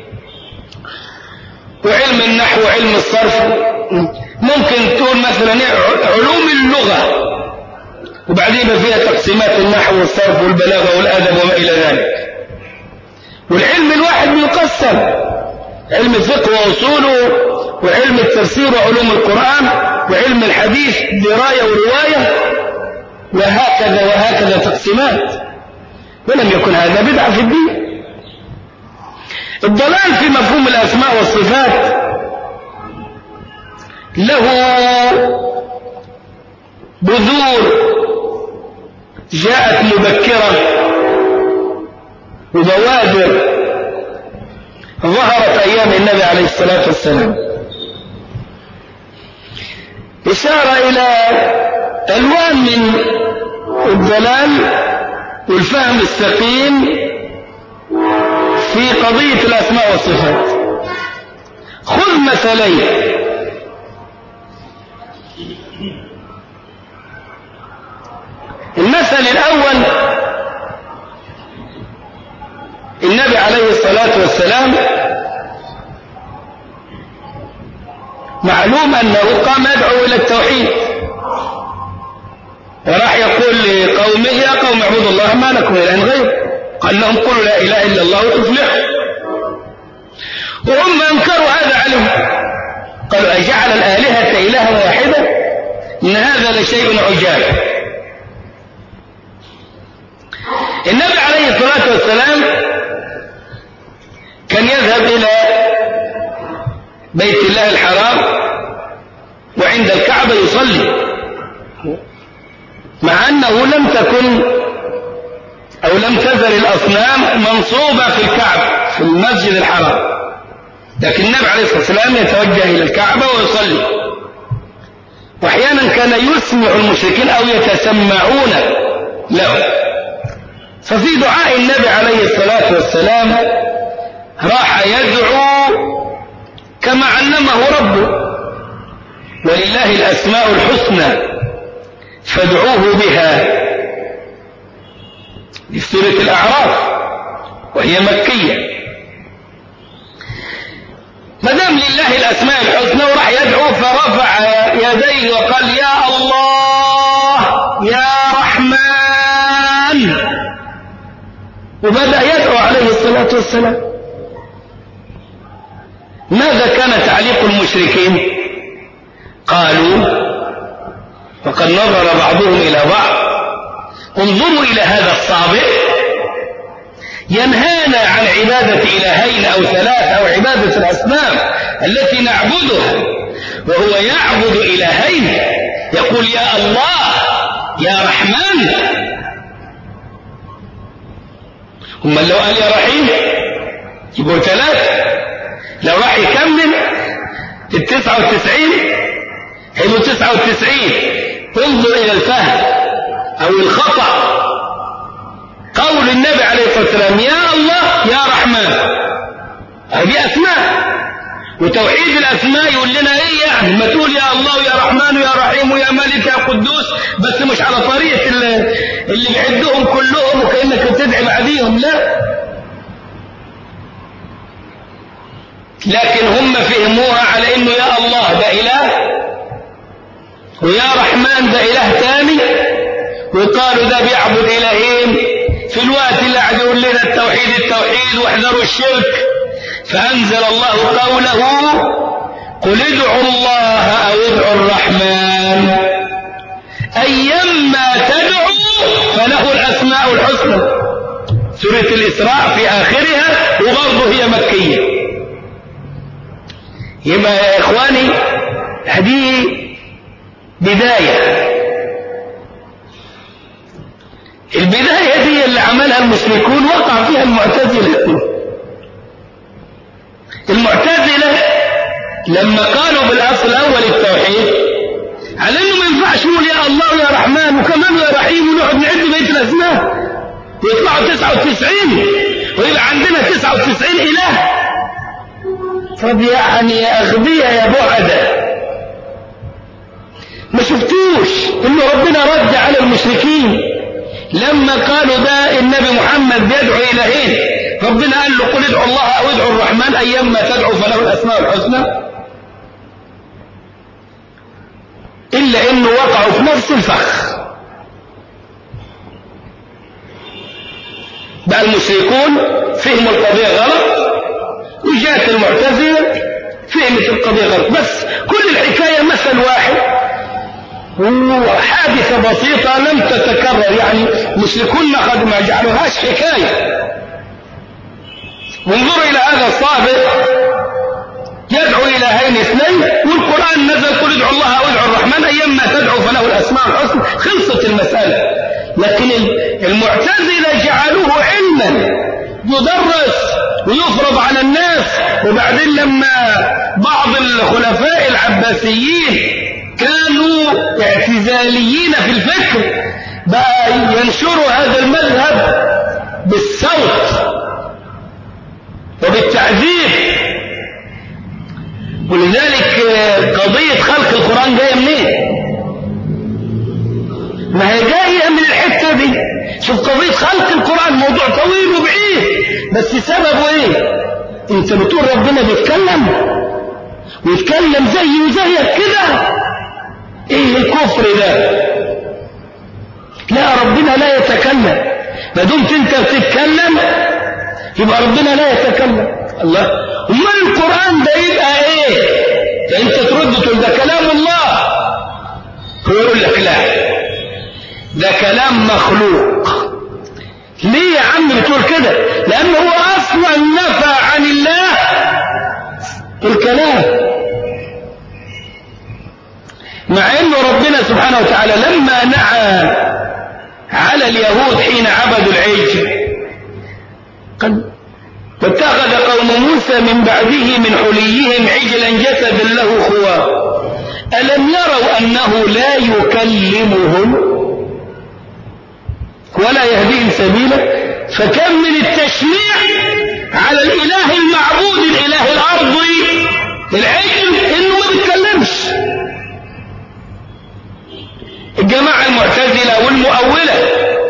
وعلم النحو وعلم الصرف، ممكن تقول مثلا علوم اللغة وبعدين فيها تقسيمات النحو والصرف والبلاغة والأدب وما إلى ذلك. والعلم الواحد بيقسم علم الفقه وأصوله وعلم التفسير وعلوم القرآن وعلم الحديث دراية ورواية وهكذا وهكذا تقسيمات، ولم يكن هذا بدعة في الدين. الضلال في مفهوم الأسماء والصفات له بذور جاءت مبكرة وبوادر ظهرت أيام النبي عليه الصلاة والسلام، إشارة إلى ألوان من الضلال والفهم السقيم في قضية الأسماء والصفات. خذ مثلين. المثل الأول النبي عليه الصلاة والسلام معلوم أنه قام يدعو إلى التوحيد وراح يقول لقومه يا قوم اعبدوا الله ما لكم من إله غيره، قال لهم قولوا لا إله إلا الله وتفلحوا، وهم أنكروا هذا عليهم قالوا أجعل الآلهة إلها واحدة إن هذا لشيء عجاب. النبي عليه الصلاة والسلام كان يذهب إلى بيت الله الحرام وعند الكعبة يصلي، مع أنه لم تكن أو لم تزل الأصنام منصوبة في الكعبة في المسجد الحرام، لكن النبي عليه الصلاة والسلام يتوجه إلى الكعبة ويصلي، وأحيانا كان يسمع المشركين أو يتسمعون له. ففي دعاء النبي عليه الصلاة والسلام راح يدعو كما علمه ربه ولله الأسماء الحسنى فادعوه بها في سورة الأعراف وهي مكية. ما دام لله الأسماء الحسنى وراح يدعو فرفع يديه وقال يا الله يا رحمن، وبدأ يدعو عليه الصلاة والسلام. ماذا كان تعليق المشركين؟ قالوا وقد نظر بعضهم إلى بعض انظروا إلى هذا الصابئ ينهانا عن عبادة إلهين أو ثلاثة أو عبادة الأصنام التي نعبدها وهو يعبد إلهين، يقول يا الله يا رحمن. هم لو قال يا رحيم يبقوا ثلاثة، لو راح يكمل التسعة والتسعين هيبقوا تسعة وتسعين. انظر إلى الفهم أو الخطأ. قول النبي عليه الصلاة والسلام يا الله يا رحمن هذه أسماء، وتوحيد الأسماء يقول لنا إيه يعني؟ ما تقول يا الله يا رحمن يا رحيم يا ملك يا قدوس، بس مش على طريقة اللي, اللي بعدهم كلهم وكأنك بتدعي بعديهم، لا. لكن هم فهموها على انه يا الله ده اله ويا رحمن ده اله تاني، وقالوا ده بيعبد الهين. في الوقت اللي قاعد يقول لنا التوحيد التوحيد واحذروا الشرك، فانزل الله قوله قل ادعوا الله او ادعوا الرحمن ايما تدعوا فله الاسماء الحسنى. سورة الاسراء في اخرها، وبرضه هي مكية. يبقى يا اخواني هذه بداية. البداية دي اللي عملها المشركون وقع فيها المعتزلة. المعتزلة لما قالوا بالاصل الاول التوحيد على انه ما ينفعش نقول يا الله ويا رحمن وكمان يا رحيم ونقعد نعد بقية الاسماء ويطلعوا تسعة وتسعين ويبقى عندنا تسعة وتسعين اله. طب يعني يا اغبياء يا بعدة، ما شفتوش انه ربنا رد على المشركين لما قالوا ده النبي محمد بيدعو الهين؟ ربنا قال له قل ادعوا الله او ادعوا الرحمن ايما تدعوا فله الاسماء الحسنى. الا انه وقعوا في نفس الفخ. بقى المشركون فهموا القضيه غلط، وجاءت المعتزله فهمت القضيه غلط. بس كل الحكايه مثل واحد وحادثة بسيطة لم تتكرر، يعني المشركون قد ما جعلوهاش حكاية. وانظروا إلى هذا الصابر يدعو إلهين اثنين، والقرآن نزل قل ادعوا الله أو ادعوا الرحمن أيما تدعوا فله الأسماء الحسنى، خلصت المسألة. لكن المعتزلة جعلوه علما يدرس ويفرض على الناس. وبعدين لما بعض الخلفاء العباسيين كانوا اعتزاليين في الفكر بقى ينشروا هذا المذهب بالصوت وبالتعذيب. ولذلك قضية خلق القرآن جاية منين؟ ما هي جاية من الحتة دي. شوف قضية خلق القرآن موضوع طويل وبعيد، بس سببه ايه؟ انت بتقول ربنا بيتكلم ويتكلم زي وزيك كده، ايه الكفر ده؟ لا، ربنا لا يتكلم. ما دمت انت بتتكلم يبقى ربنا لا يتكلم. الله، امال القرآن ده يبقى ايه؟ فانت ترد تقول ده كلام الله، هو يقول لك لا ده كلام مخلوق. ليه يا عم بتقول كده؟ لانه هو اصلا نفى عن الله الكلام، مع انه ربنا سبحانه وتعالى لما نعى على اليهود حين عبدوا العجل قد واتخذ قوم موسى من بعده من حليهم عجلا جسدا له خوار ألم يروا أنه لا يكلمهم ولا يهديهم سبيلا. فكم من التشنيع على الإله المعبود الإله الأرضي العجل إنه ما بيتكلمش. الجماعة المعتزلة والمؤولة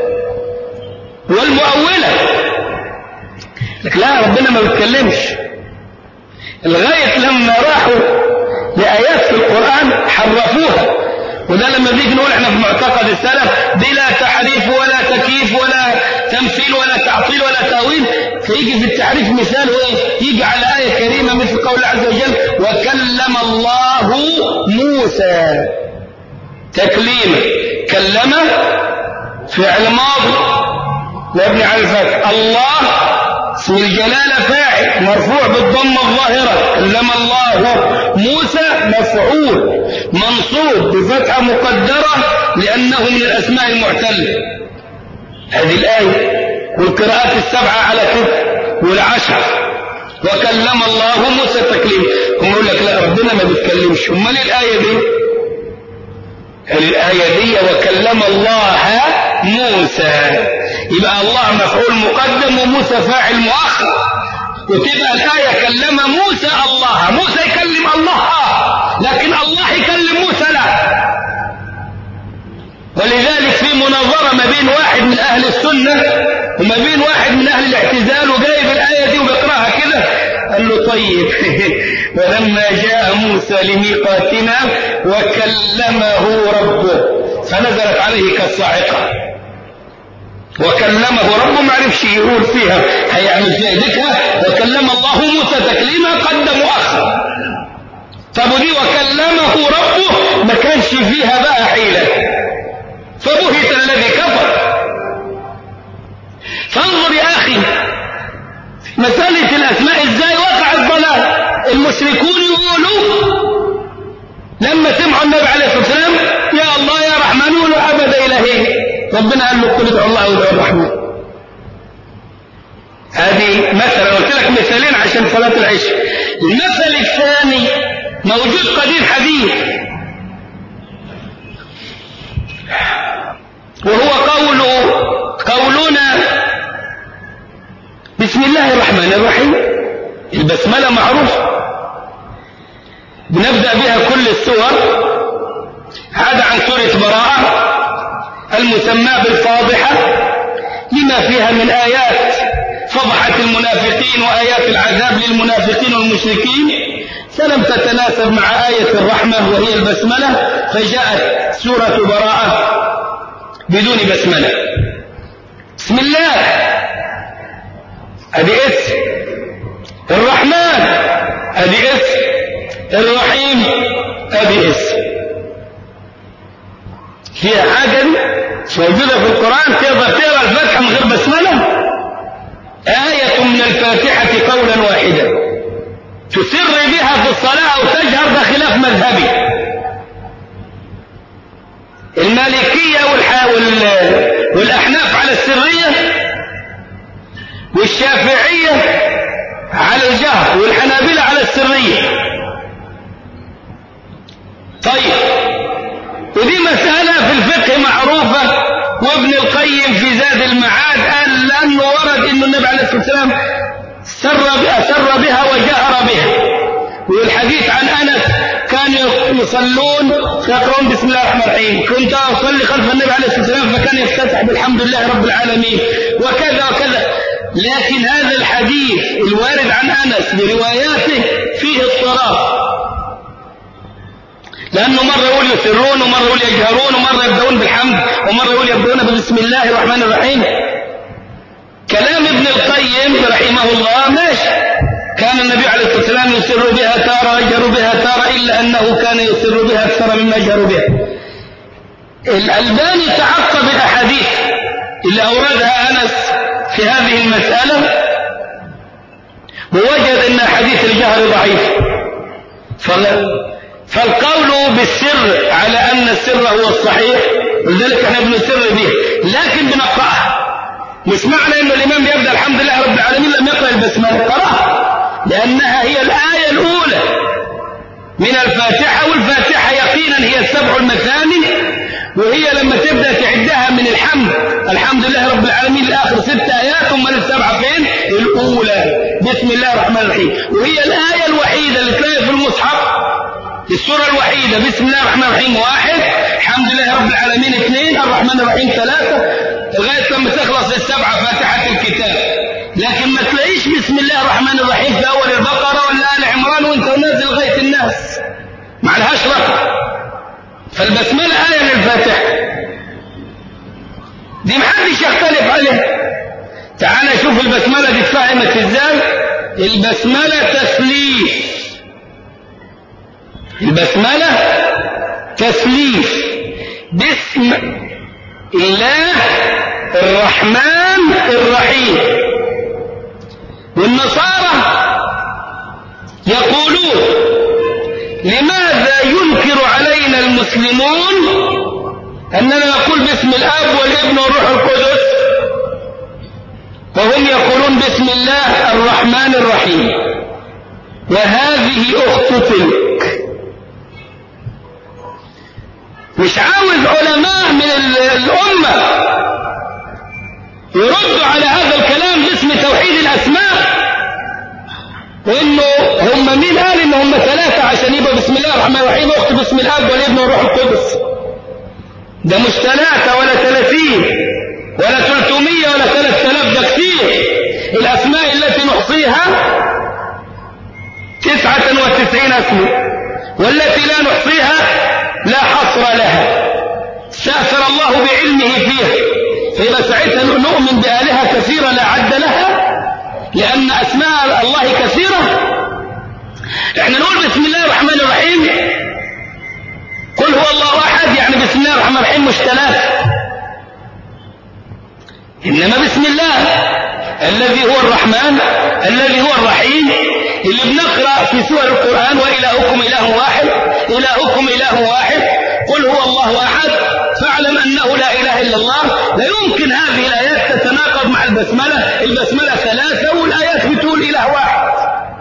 والمؤولة لك لا ربنا ما بيتكلمش، لغاية لما راحوا لآيات في القرآن حرفوها. وده لما بيجي نقول احنا في معتقد السلف بلا تحريف ولا تكييف ولا تمثيل ولا تعطيل ولا تأويل، فيجي في التحريف مثال ايه؟ يجي على آية كريمة مثل قول الله عز وجل وكلم الله موسى تكليما. كلم فعل ماضي مبني على الفتح، الله اسم الجلالة فاعل مرفوع بالضمة الظاهرة، كلم الله موسى مفعول منصوب بفتحة مقدرة لأنه من الأسماء المعتلة. هذه الآية والقراءات السبعة على كده والعشر وكلم الله موسى تكليما. هم يقول لك لا ربنا ما بيتكلمش. امال الآية دي؟ الآية دي وكلم الله موسى، يبقى الله مفعول مقدم وموسى فاعل مؤخر، وتبقى الآية كلم موسى الله، موسى يكلم الله لكن الله يكلم موسى لا. ولذلك في مناظرة ما بين واحد من أهل السنة وما بين واحد من أهل الاعتزال وجايب الآية دي وبيقراها كده، قال له طيب. ولما جاء موسى لميقاتنا وكلمه ربه فنزلت عليه كالصاعقة. وكلمه ربه ما عرفش يقول فيها هيعمل فيها ذكرى. وكلم الله موسى تكليما قدم وأخر. طب ودي وكلمه ربه ما كانش فيها بقى حيلة. فبهت الذي كفر. فانظر يا أخي مسألة الأسماء ازاي وقع الضلال. المشركون يقولوا لما سمعوا النبي عليه الصلاة والسلام يا الله يا رحمن يقولوا عبد إلهين. ربنا قال له قل ادعوا الله وادعوا الرحمن. هذه مثلا قلت لك مثالين عشان صلاة العشاء. المثل الثاني موجود قديم حديث وهو قول قولنا بسم الله الرحمن الرحيم. البسملة معروف بنبدأ بها كل السور عدا عن سورة براءة المسمى بالفاضحة لما فيها من آيات فضحت المنافقين وآيات العذاب للمنافقين والمشركين فلم تتناسب مع آية الرحمة وهي البسملة فجاءت سورة براءة بدون بسملة. بسم الله ادي اسم الرحمن ادي اسم الرحيم ادي اسم. فيها حاجة موجودة في القرآن تقدر تقرأ الفاتحة من غير بسملة؟ آية من الفاتحة قولا واحدا تسر بها في الصلاة أو تجهر ده خلاف مذهبي. المالكية والأحناف على السرية والشافعية على الجهر والحنابلة على السرية. طيب ودي مسألة في الفقه معروفة وابن القيم في زاد المعاد قال لأنه ورد أن النبي عليه الصلاة والسلام سر بها, سر بها وجهر بها. والحديث عن أنس كانوا يصلون يقرؤون بسم الله الرحمن الرحيم كنت أصلي خلف النبي عليه الصلاة والسلام فكان يفتتح بالحمد لله رب العالمين وكذا وكذا. لكن هذا الحديث الوارد عن أنس برواياته فيه اضطراب لأنه مرة يقول يسرون ومرة يقول يجهرون ومرة يبدأون بالحمد ومرة يقول يبدأون بسم الله الرحمن الرحيم. كلام ابن القيم رحمه الله ماشي. كان النبي عليه الصلاة والسلام يسر بها تارة ويجهر بها تارة إلا أنه كان يسر بها أكثر مما يجهر بها. الألباني تعقب الأحاديث اللي أوردها أنس في هذه المسألة ووجد أن حديث الجهر ضعيف. فالقول بالسر على أن السر هو الصحيح ولذلك احنا بنسر به لكن بنقرأها. مش معنى أن الإمام يبدأ الحمد لله رب العالمين لم يقرأ البسملة قرأها لأنها هي الآية الأولى من الفاتحة والفاتحة يقينا هي السبع المثاني وهي لما تبدأ تعدها من الحمد الحمد لله رب العالمين لآخر ست آيات ثم السبعة فين الأولى بسم الله الرحمن الرحيم. وهي الآية الوحيدة اللي تلاقي في المصحف السورة الوحيدة بسم الله الرحمن الرحيم واحد الحمد لله رب العالمين اثنين الرحمن الرحيم ثلاثة لغاية لما تخلص السبعة فاتحة الكتاب. لكن ما تلاقيش بسم الله الرحمن الرحيم في أول البقرة ولا آل عمران وانت نازل لغاية الناس ما لهاش رقم. فالبسملة آية للفاتحة دي محدش يختلف عليها. تعال شوف البسملة دي اتفهمت ازاي. البسملة تسليف. البسملة تسليف باسم الله الرحمن الرحيم. والنصارى يقولون لماذا ينكر علينا المسلمون أننا نقول باسم الأب والابن والروح القدس وهم يقولون باسم الله الرحمن الرحيم. وهذه أخت تلك. مش عاوز علماء من الأمة يردوا على هذا الكلام باسم توحيد الأسماء وإنه هم مين قال إن هم ثلاثة عشان يبقى بسم الله الرحمن الرحيم أخت باسم الأب والابن والروح القدس. ده مش ثلاثة ولا ثلاثين ولا ثلاثمية ولا ثلاثة آلاف. ده كتير. الأسماء التي نحصيها وتسعين اسما والتي لا نحصيها لا حصر لها، استأثر الله بعلمه فيها، فإذا ساعتها نؤمن بآلهة كثيرة لا عد لها لأن أسماء الله كثيرة. احنا نقول بسم الله الرحمن الرحيم، قل هو الله أحد، يعني بسم الله الرحمن الرحيم مش ثلاثة، إنما بسم الله الذي هو الرحمن الذي هو الرحيم اللي بنقرأ في سور القرآن وإلهكم إله واحد، إلهكم إله واحد، قل هو الله أحد، فاعلم أنه لا إله إلا الله. لا يمكن هذه الآيات تتناقض مع البسملة، البسملة ثلاثة والآيات بتقول إله واحد.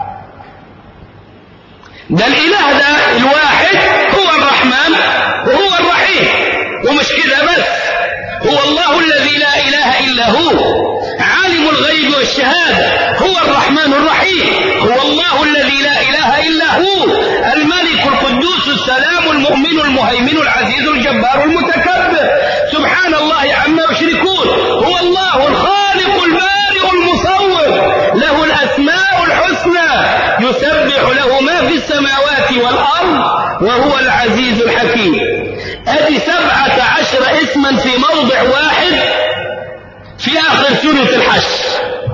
ده الإله ده الواحد هو الرحمن وهو الرحيم، ومش كده بس، هو الله الذي لا إله إلا هو عالم الغيب والشهادة، هو الرحمن الرحيم، هو الله الذي لا إله إلا هو الملك القدوس السلام المؤمن المهيمن العزيز الجبار المتكبر، سبحان الله عما يشركون، هو الله الخالق البارئ المصور، له الأسماء الحسنى، يسبح له ما في السماوات والأرض وهو العزيز الحكيم. هذه سبعة عشر اسما في موضع واحد في آخر سورة الحشر،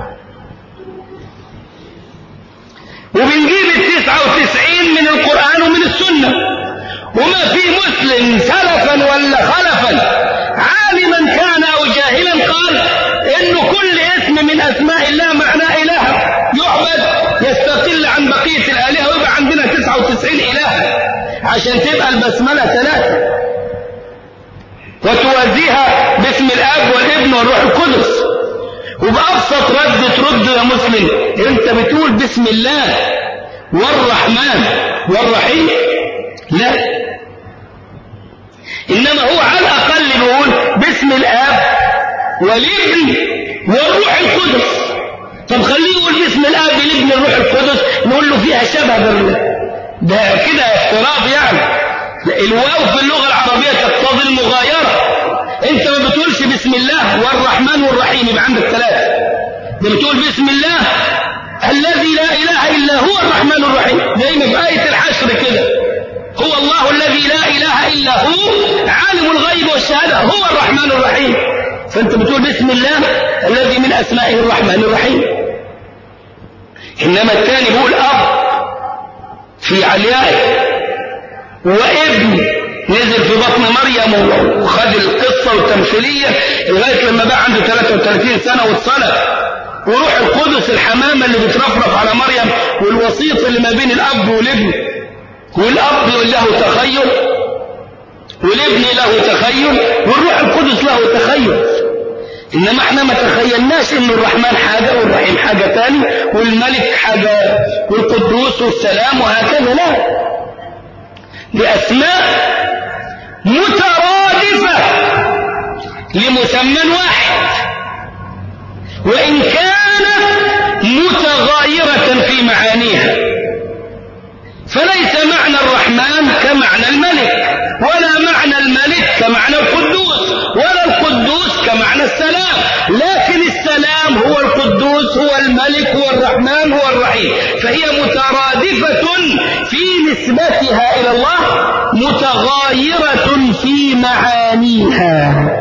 وبنجيب التسعة وتسعين من القرآن ومن السنة، وما في مسلم سلفا ولا خلفا عالما كان أو جاهلا قال إنه كل اسم من أسماء الله معناه إله يعبد يستقل عن بقية الآلهة، ويبقى عندنا تسعة وتسعين إله عشان تبقى البسملة ثلاثة، وتوازيها باسم الاب والابن والروح القدس. وبأبسط رد ترد يا مسلم، انت بتقول بسم الله والرحمن والرحيم؟ لا، انما هو على الاقل بيقول باسم الاب والابن والروح القدس. طب خليه يقول باسم الاب والابن والروح القدس، نقول له فيها شبه بالله، ده كده افتراض يعني. الواو في اللغة العربية تقتضي المغايرة، انت ما بتقولش بسم الله والرحمن والرحيم يبقى عندك ثلاثة، ده بتقول بسم الله الذي لا إله إلا هو الرحمن الرحيم، زي ما في آية الحشر كده، هو الله الذي لا إله إلا هو عالم الغيب والشهادة هو الرحمن الرحيم، فانت بتقول بسم الله الذي من أسمائه الرحمن الرحيم. إنما الثاني بيقول أب في عليائه وابن نزل في بطن مريم وخد القصة والتمثيلية لغاية لما بقى عنده ثلاثة وثلاثين سنة واتصلب، وروح القدس الحمامة اللي بترفرف على مريم، والوسيط اللي ما بين الأب والابن، والأب له تخيل والابن له تخيل والروح القدس له تخيل. إنما احنا ما تخيلناش إن الرحمن حاجة والرحيم حاجة تاني والملك حاجة والقدوس والسلام وهكذا، لا، بأسماء مترادفة لمسمى واحد، وإن كانت متغايرة في معانيها، فليس معنى الرحمن كمعنى الملك، ولا معنى الملك كمعنى القدوس، ولا القدوس كمعنى السلام، لكن السلام هو القدوس هو الملك هو الرحمن هو الرحيم، فهي مترادفة في نسبتها إلى الله، متغايرة في معانيها.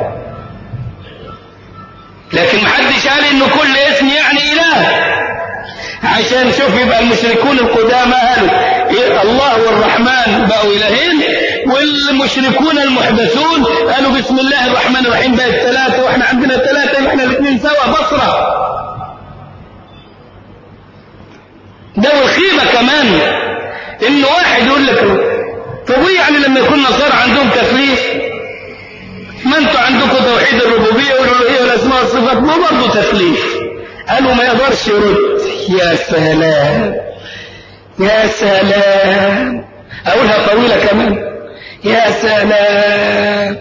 لكن محدش قال إنه كل اسم يعني إله، عشان شوف يبقى المشركون القدامى قالوا إيه الله والرحمن بقوا إلهين، والمشركون المحدثون قالوا بسم الله الرحمن الرحيم بقت ثلاثة، واحنا عندنا ثلاثة، احنا الاثنين سوا بصرة. ده والخيبة كمان إنه واحد يقول لك طب ايه يعني لما يكون نصارى عندهم تثليث، ما انتوا عندكم توحيد الربوبية والألوهية والأسماء والصفات، ما برضه تثليث. قالوا ما يقدرش يرد. يا سلام يا سلام، أقولها طويلة كمان، يا سلام.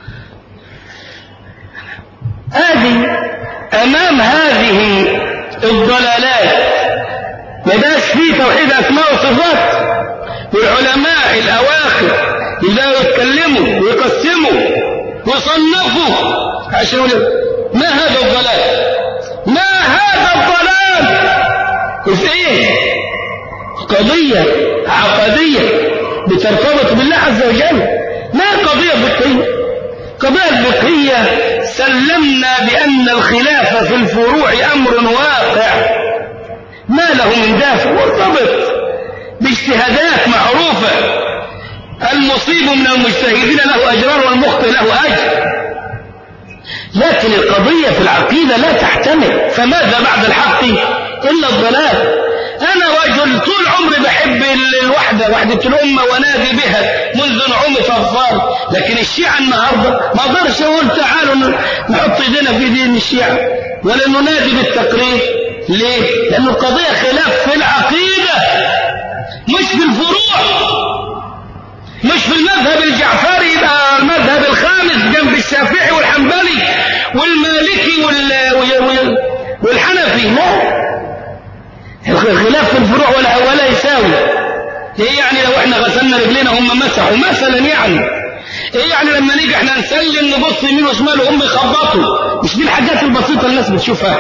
هذه أمام هذه الضلالات ما داش فيه توحيد أسماء وصفات، والعلماء الأواخر إذا يتكلموا ويقسموا ويصنفوا عشان يقولوا ما هذا الضلال، ما هذا الضلال، في ايه؟ قضية عقدية بترتبط بالله عز وجل، ما قضية فقهية. قضية فقهية سلمنا بأن الخلاف في الفروع أمر واقع ما له من دافع، مرتبط باجتهادات معروفة، المصيب من المجتهدين له أجران والمخطئ له أجر. لكن القضية في العقيدة لا تحتمل، فماذا بعد الحق إلا الضلال. أنا رجل طول عمري بحب الوحدة، وحدة الأمة، ونادي بها منذ نعومة أظفار، لكن الشيعة النهاردة ما أقدرش أقول تعالوا نحط إيدينا في دين الشيعة ولا ننادي بالتقرير. ليه؟ لأن القضية خلاف في العقيدة مش في الفروع، مش في المذهب الجعفري يبقى المذهب الخامس جنب الشافعي والحنبلي والمالكي والحنفي. لا، الخلاف في الفروع ولا ولا يساوي. ايه يعني لو احنا غسلنا رجلينا هم مسحوا مثلا؟ يعني ايه يعني لما نيجي احنا نسلم نبص يمين وشمال وهم يخبطوا؟ مش دي الحاجات البسيطه الناس بتشوفها.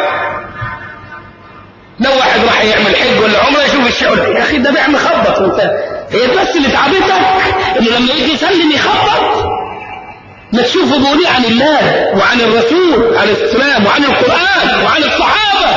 لو واحد راح يعمل حج ولا عمره يشوف الشعور، يا اخي ده بيعمل خبط، وانت هي بس اللي تعبتك انه لما يجي يسلم يخبط. ما تشوفوا بولي عن الله وعن الرسول عليه السلام وعن القرآن وعن الصحابة،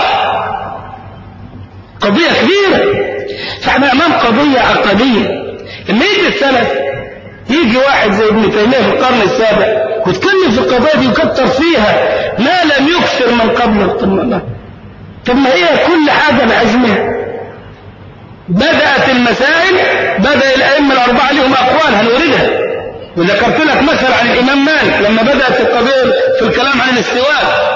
قضية كبيرة. فاحنا امام قضية عقدية. لما يجي السلف، يجي واحد زي ابن تيمية في القرن السابع ويتكلم في القضايا دي ويكتر فيها ما لم يكثر من قبل. طب ما هي كل حاجة بعزمها. بدأت المسائل، بدأ الأئمة الأربعة لهم أقوال هنوردها، وذكرت لك مثل عن الإمام مالك لما بدأت القضية في الكلام عن الاستواء.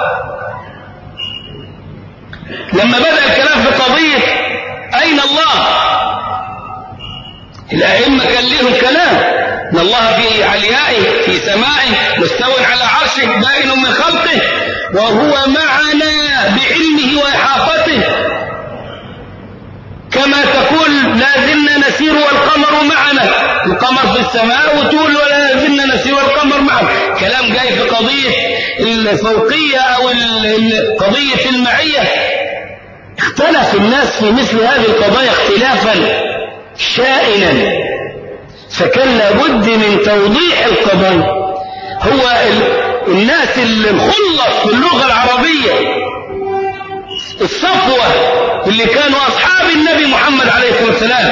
لما بدأ الكلام في قضية أين الله، الأئمة كان لهم كلام، إن الله في عليائه في سمائه مستوٍ على عرشه بائن من خلقه وهو معنا بعلمه وإحاطته، كما تقول لا زلنا نسير والقمر معنا، القمر في السماء وتقول ولا زلنا نسير والقمر معنا. كلام جاي في قضية الفوقية أو قضية المعية. اختلف الناس في مثل هذه القضايا اختلافا شائنا، فكان لابد من توضيح القضايا. هو الناس اللي مخلص في اللغة العربية الصفوة اللي كانوا أصحاب النبي محمد عليه الصلاة والسلام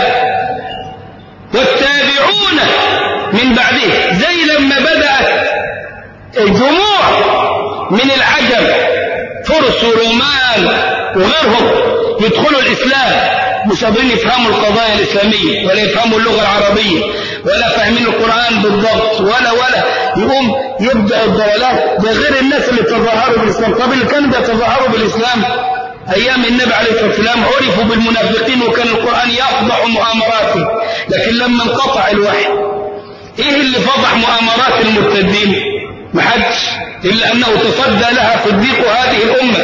والتابعون من بعده، زي لما بدأت الجموع من العجم فرس ورومان وغيرهم يدخلوا الإسلام، مش قادرين يفهموا القضايا الإسلامية ولا يفهموا اللغة العربية ولا فاهمين القرآن بالضبط ولا ولا يقوم يبدأ الضلالات. ده غير الناس اللي تظاهروا بالإسلام. طب اللي كانوا بيتظاهروا بالإسلام أيام النبي عليه الصلاة والسلام عرفوا بالمنافقين وكان القرآن يفضح مؤامراتهم، لكن لما انقطع الوحي إيه اللي فضح مؤامرات المرتدين؟ محدش، إلا أنه تصدى لها صديق هذه الأمة.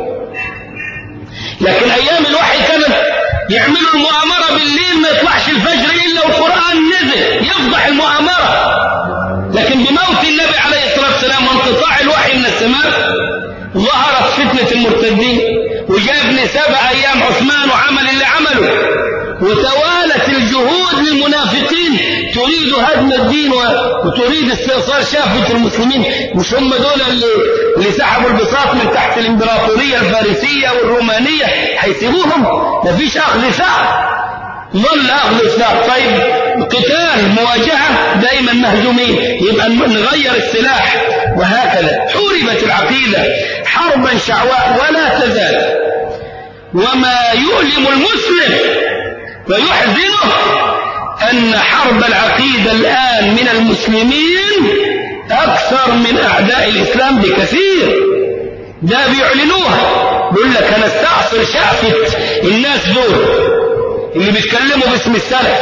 لكن أيام الوحي كانت يعملوا المؤامرة بالليل ما يطلعش الفجر إلا والقرآن نزل يفضح المؤامرة. لكن بموت النبي عليه الصلاة والسلام وانقطاع الوحي من السماء ظهرت فتنة المرتدين، وجاء ابن سبع أيام عثمان وعمل اللي عمله، وتوالت الجهود للمنافقين تريد هدم الدين وتريد استئصال شافة المسلمين. مش هم دول اللي, اللي سحبوا البساط من تحت الإمبراطورية الفارسية والرومانية، هيسيبوهم؟ مفيش أخذ ثأر، ظل أخذ ثأر. طيب قتال مواجهة دائما مهزومين، يبقى نغير السلاح. وهكذا حوربت العقيدة حربا شعواء ولا تزال. وما يؤلم المسلم ويحزنه أن حرب العقيدة الآن من المسلمين أكثر من أعداء الإسلام بكثير. ده بيعلنوها، بيقول لك أنا استعصر شافة الناس دول اللي بيتكلموا باسم السلف،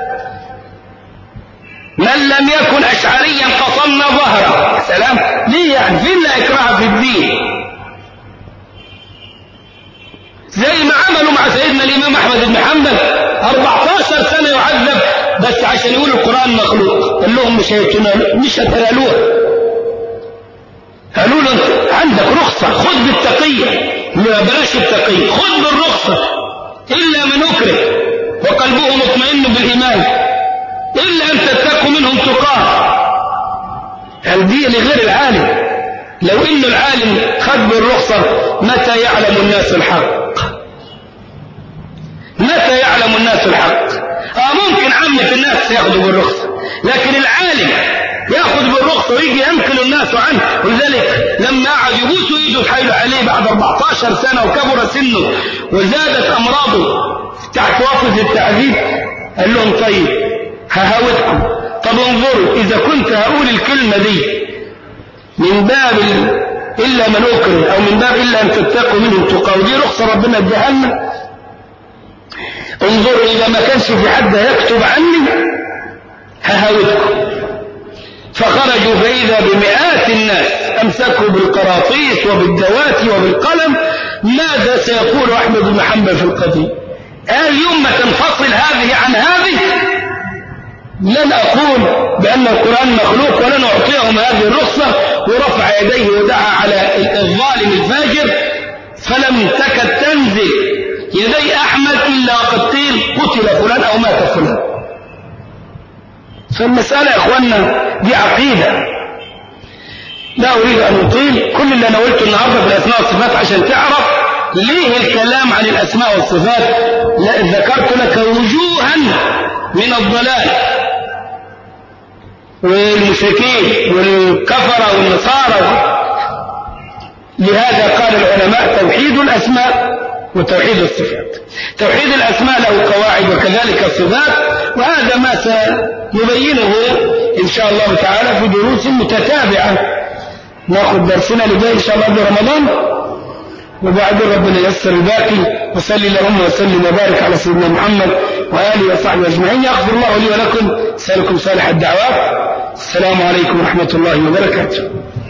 من لم يكن أشعريا قصمنا ظهره. سلام، ليه يعني؟ فين لا إكراه في الدين؟ زي ما عملوا مع سيدنا الإمام أحمد بن حنبل أربعة عشر سنة يعذب بس عشان يقولوا القرآن مخلوق. قال لهم مش هيتنالوا، مش هتنالوها. قالوا له أنت عندك رخصة، خذ بالتقية. لا بلاش التقية، خذ بالرخصة إلا من أكره. وقلبه مطمئن بالإيمان إلا أن تتقوا منهم تقاه. البيئة لغير العالم. لو إن العالم خد بالرخصة متى يعلم الناس الحق؟ متى يعلم الناس الحق؟ آه ممكن عامة الناس ياخذوا بالرخصة، لكن العالم ياخذ بالرخصة ويجي ينقل الناس عنه. ولذلك لما قعد يبوسوا ايده تحايلوا عليه بعد أربعة عشر سنة وكبر سنه وزادت أمراضه تحت وصف التعذيب، قال لهم طيب ههاودكم، طب انظروا إذا كنت هقول الكلمة دي من باب إلا من أكره أو من باب إلا أن تتقوا منهم تقاه، ودي رخصة ربنا اداها لنا، انظروا إذا ما كانش في حد يكتب عني ههاودكم. فخرجوا فإذا بمئات الناس أمسكوا بالقراطيس وبالدوات وبالقلم. ماذا سيقول أحمد بن حنبل في القضية؟ قال يوم ما تنفصل هذه عن هذه لن أقول بأن القرآن مخلوق ولن أعطيهم هذه الرخصة. ورفع يديه ودعا على الظالم الفاجر، فلم تكد تنزل يدي أحمد إلا وقد قيل قتل فلان أو مات فلان. فالمسألة يا إخواننا دي عقيدة. لا أريد أن أطيل، كل اللي أنا قلته النهاردة في الأسماء والصفات عشان تعرف ليه الكلام عن الأسماء والصفات. ذكرت لك وجوها من الضلال والمشركين والكفرة والنصارى. لهذا قال العلماء توحيد الأسماء وتوحيد الصفات. توحيد الأسماء له قواعد وكذلك الصفات، وهذا ما سنبينه إن شاء الله تعالى في دروس متتابعة. نأخذ درسنا لباقي إن شاء الله برمضان، وبعد ربنا ييسر الباقي. وصلي اللهم وسلم وبارك على سيدنا محمد وآله وصحبه أجمعين. يغفر الله لي ولكم، أسألكم صالح الدعوات. السلام عليكم ورحمة الله وبركاته.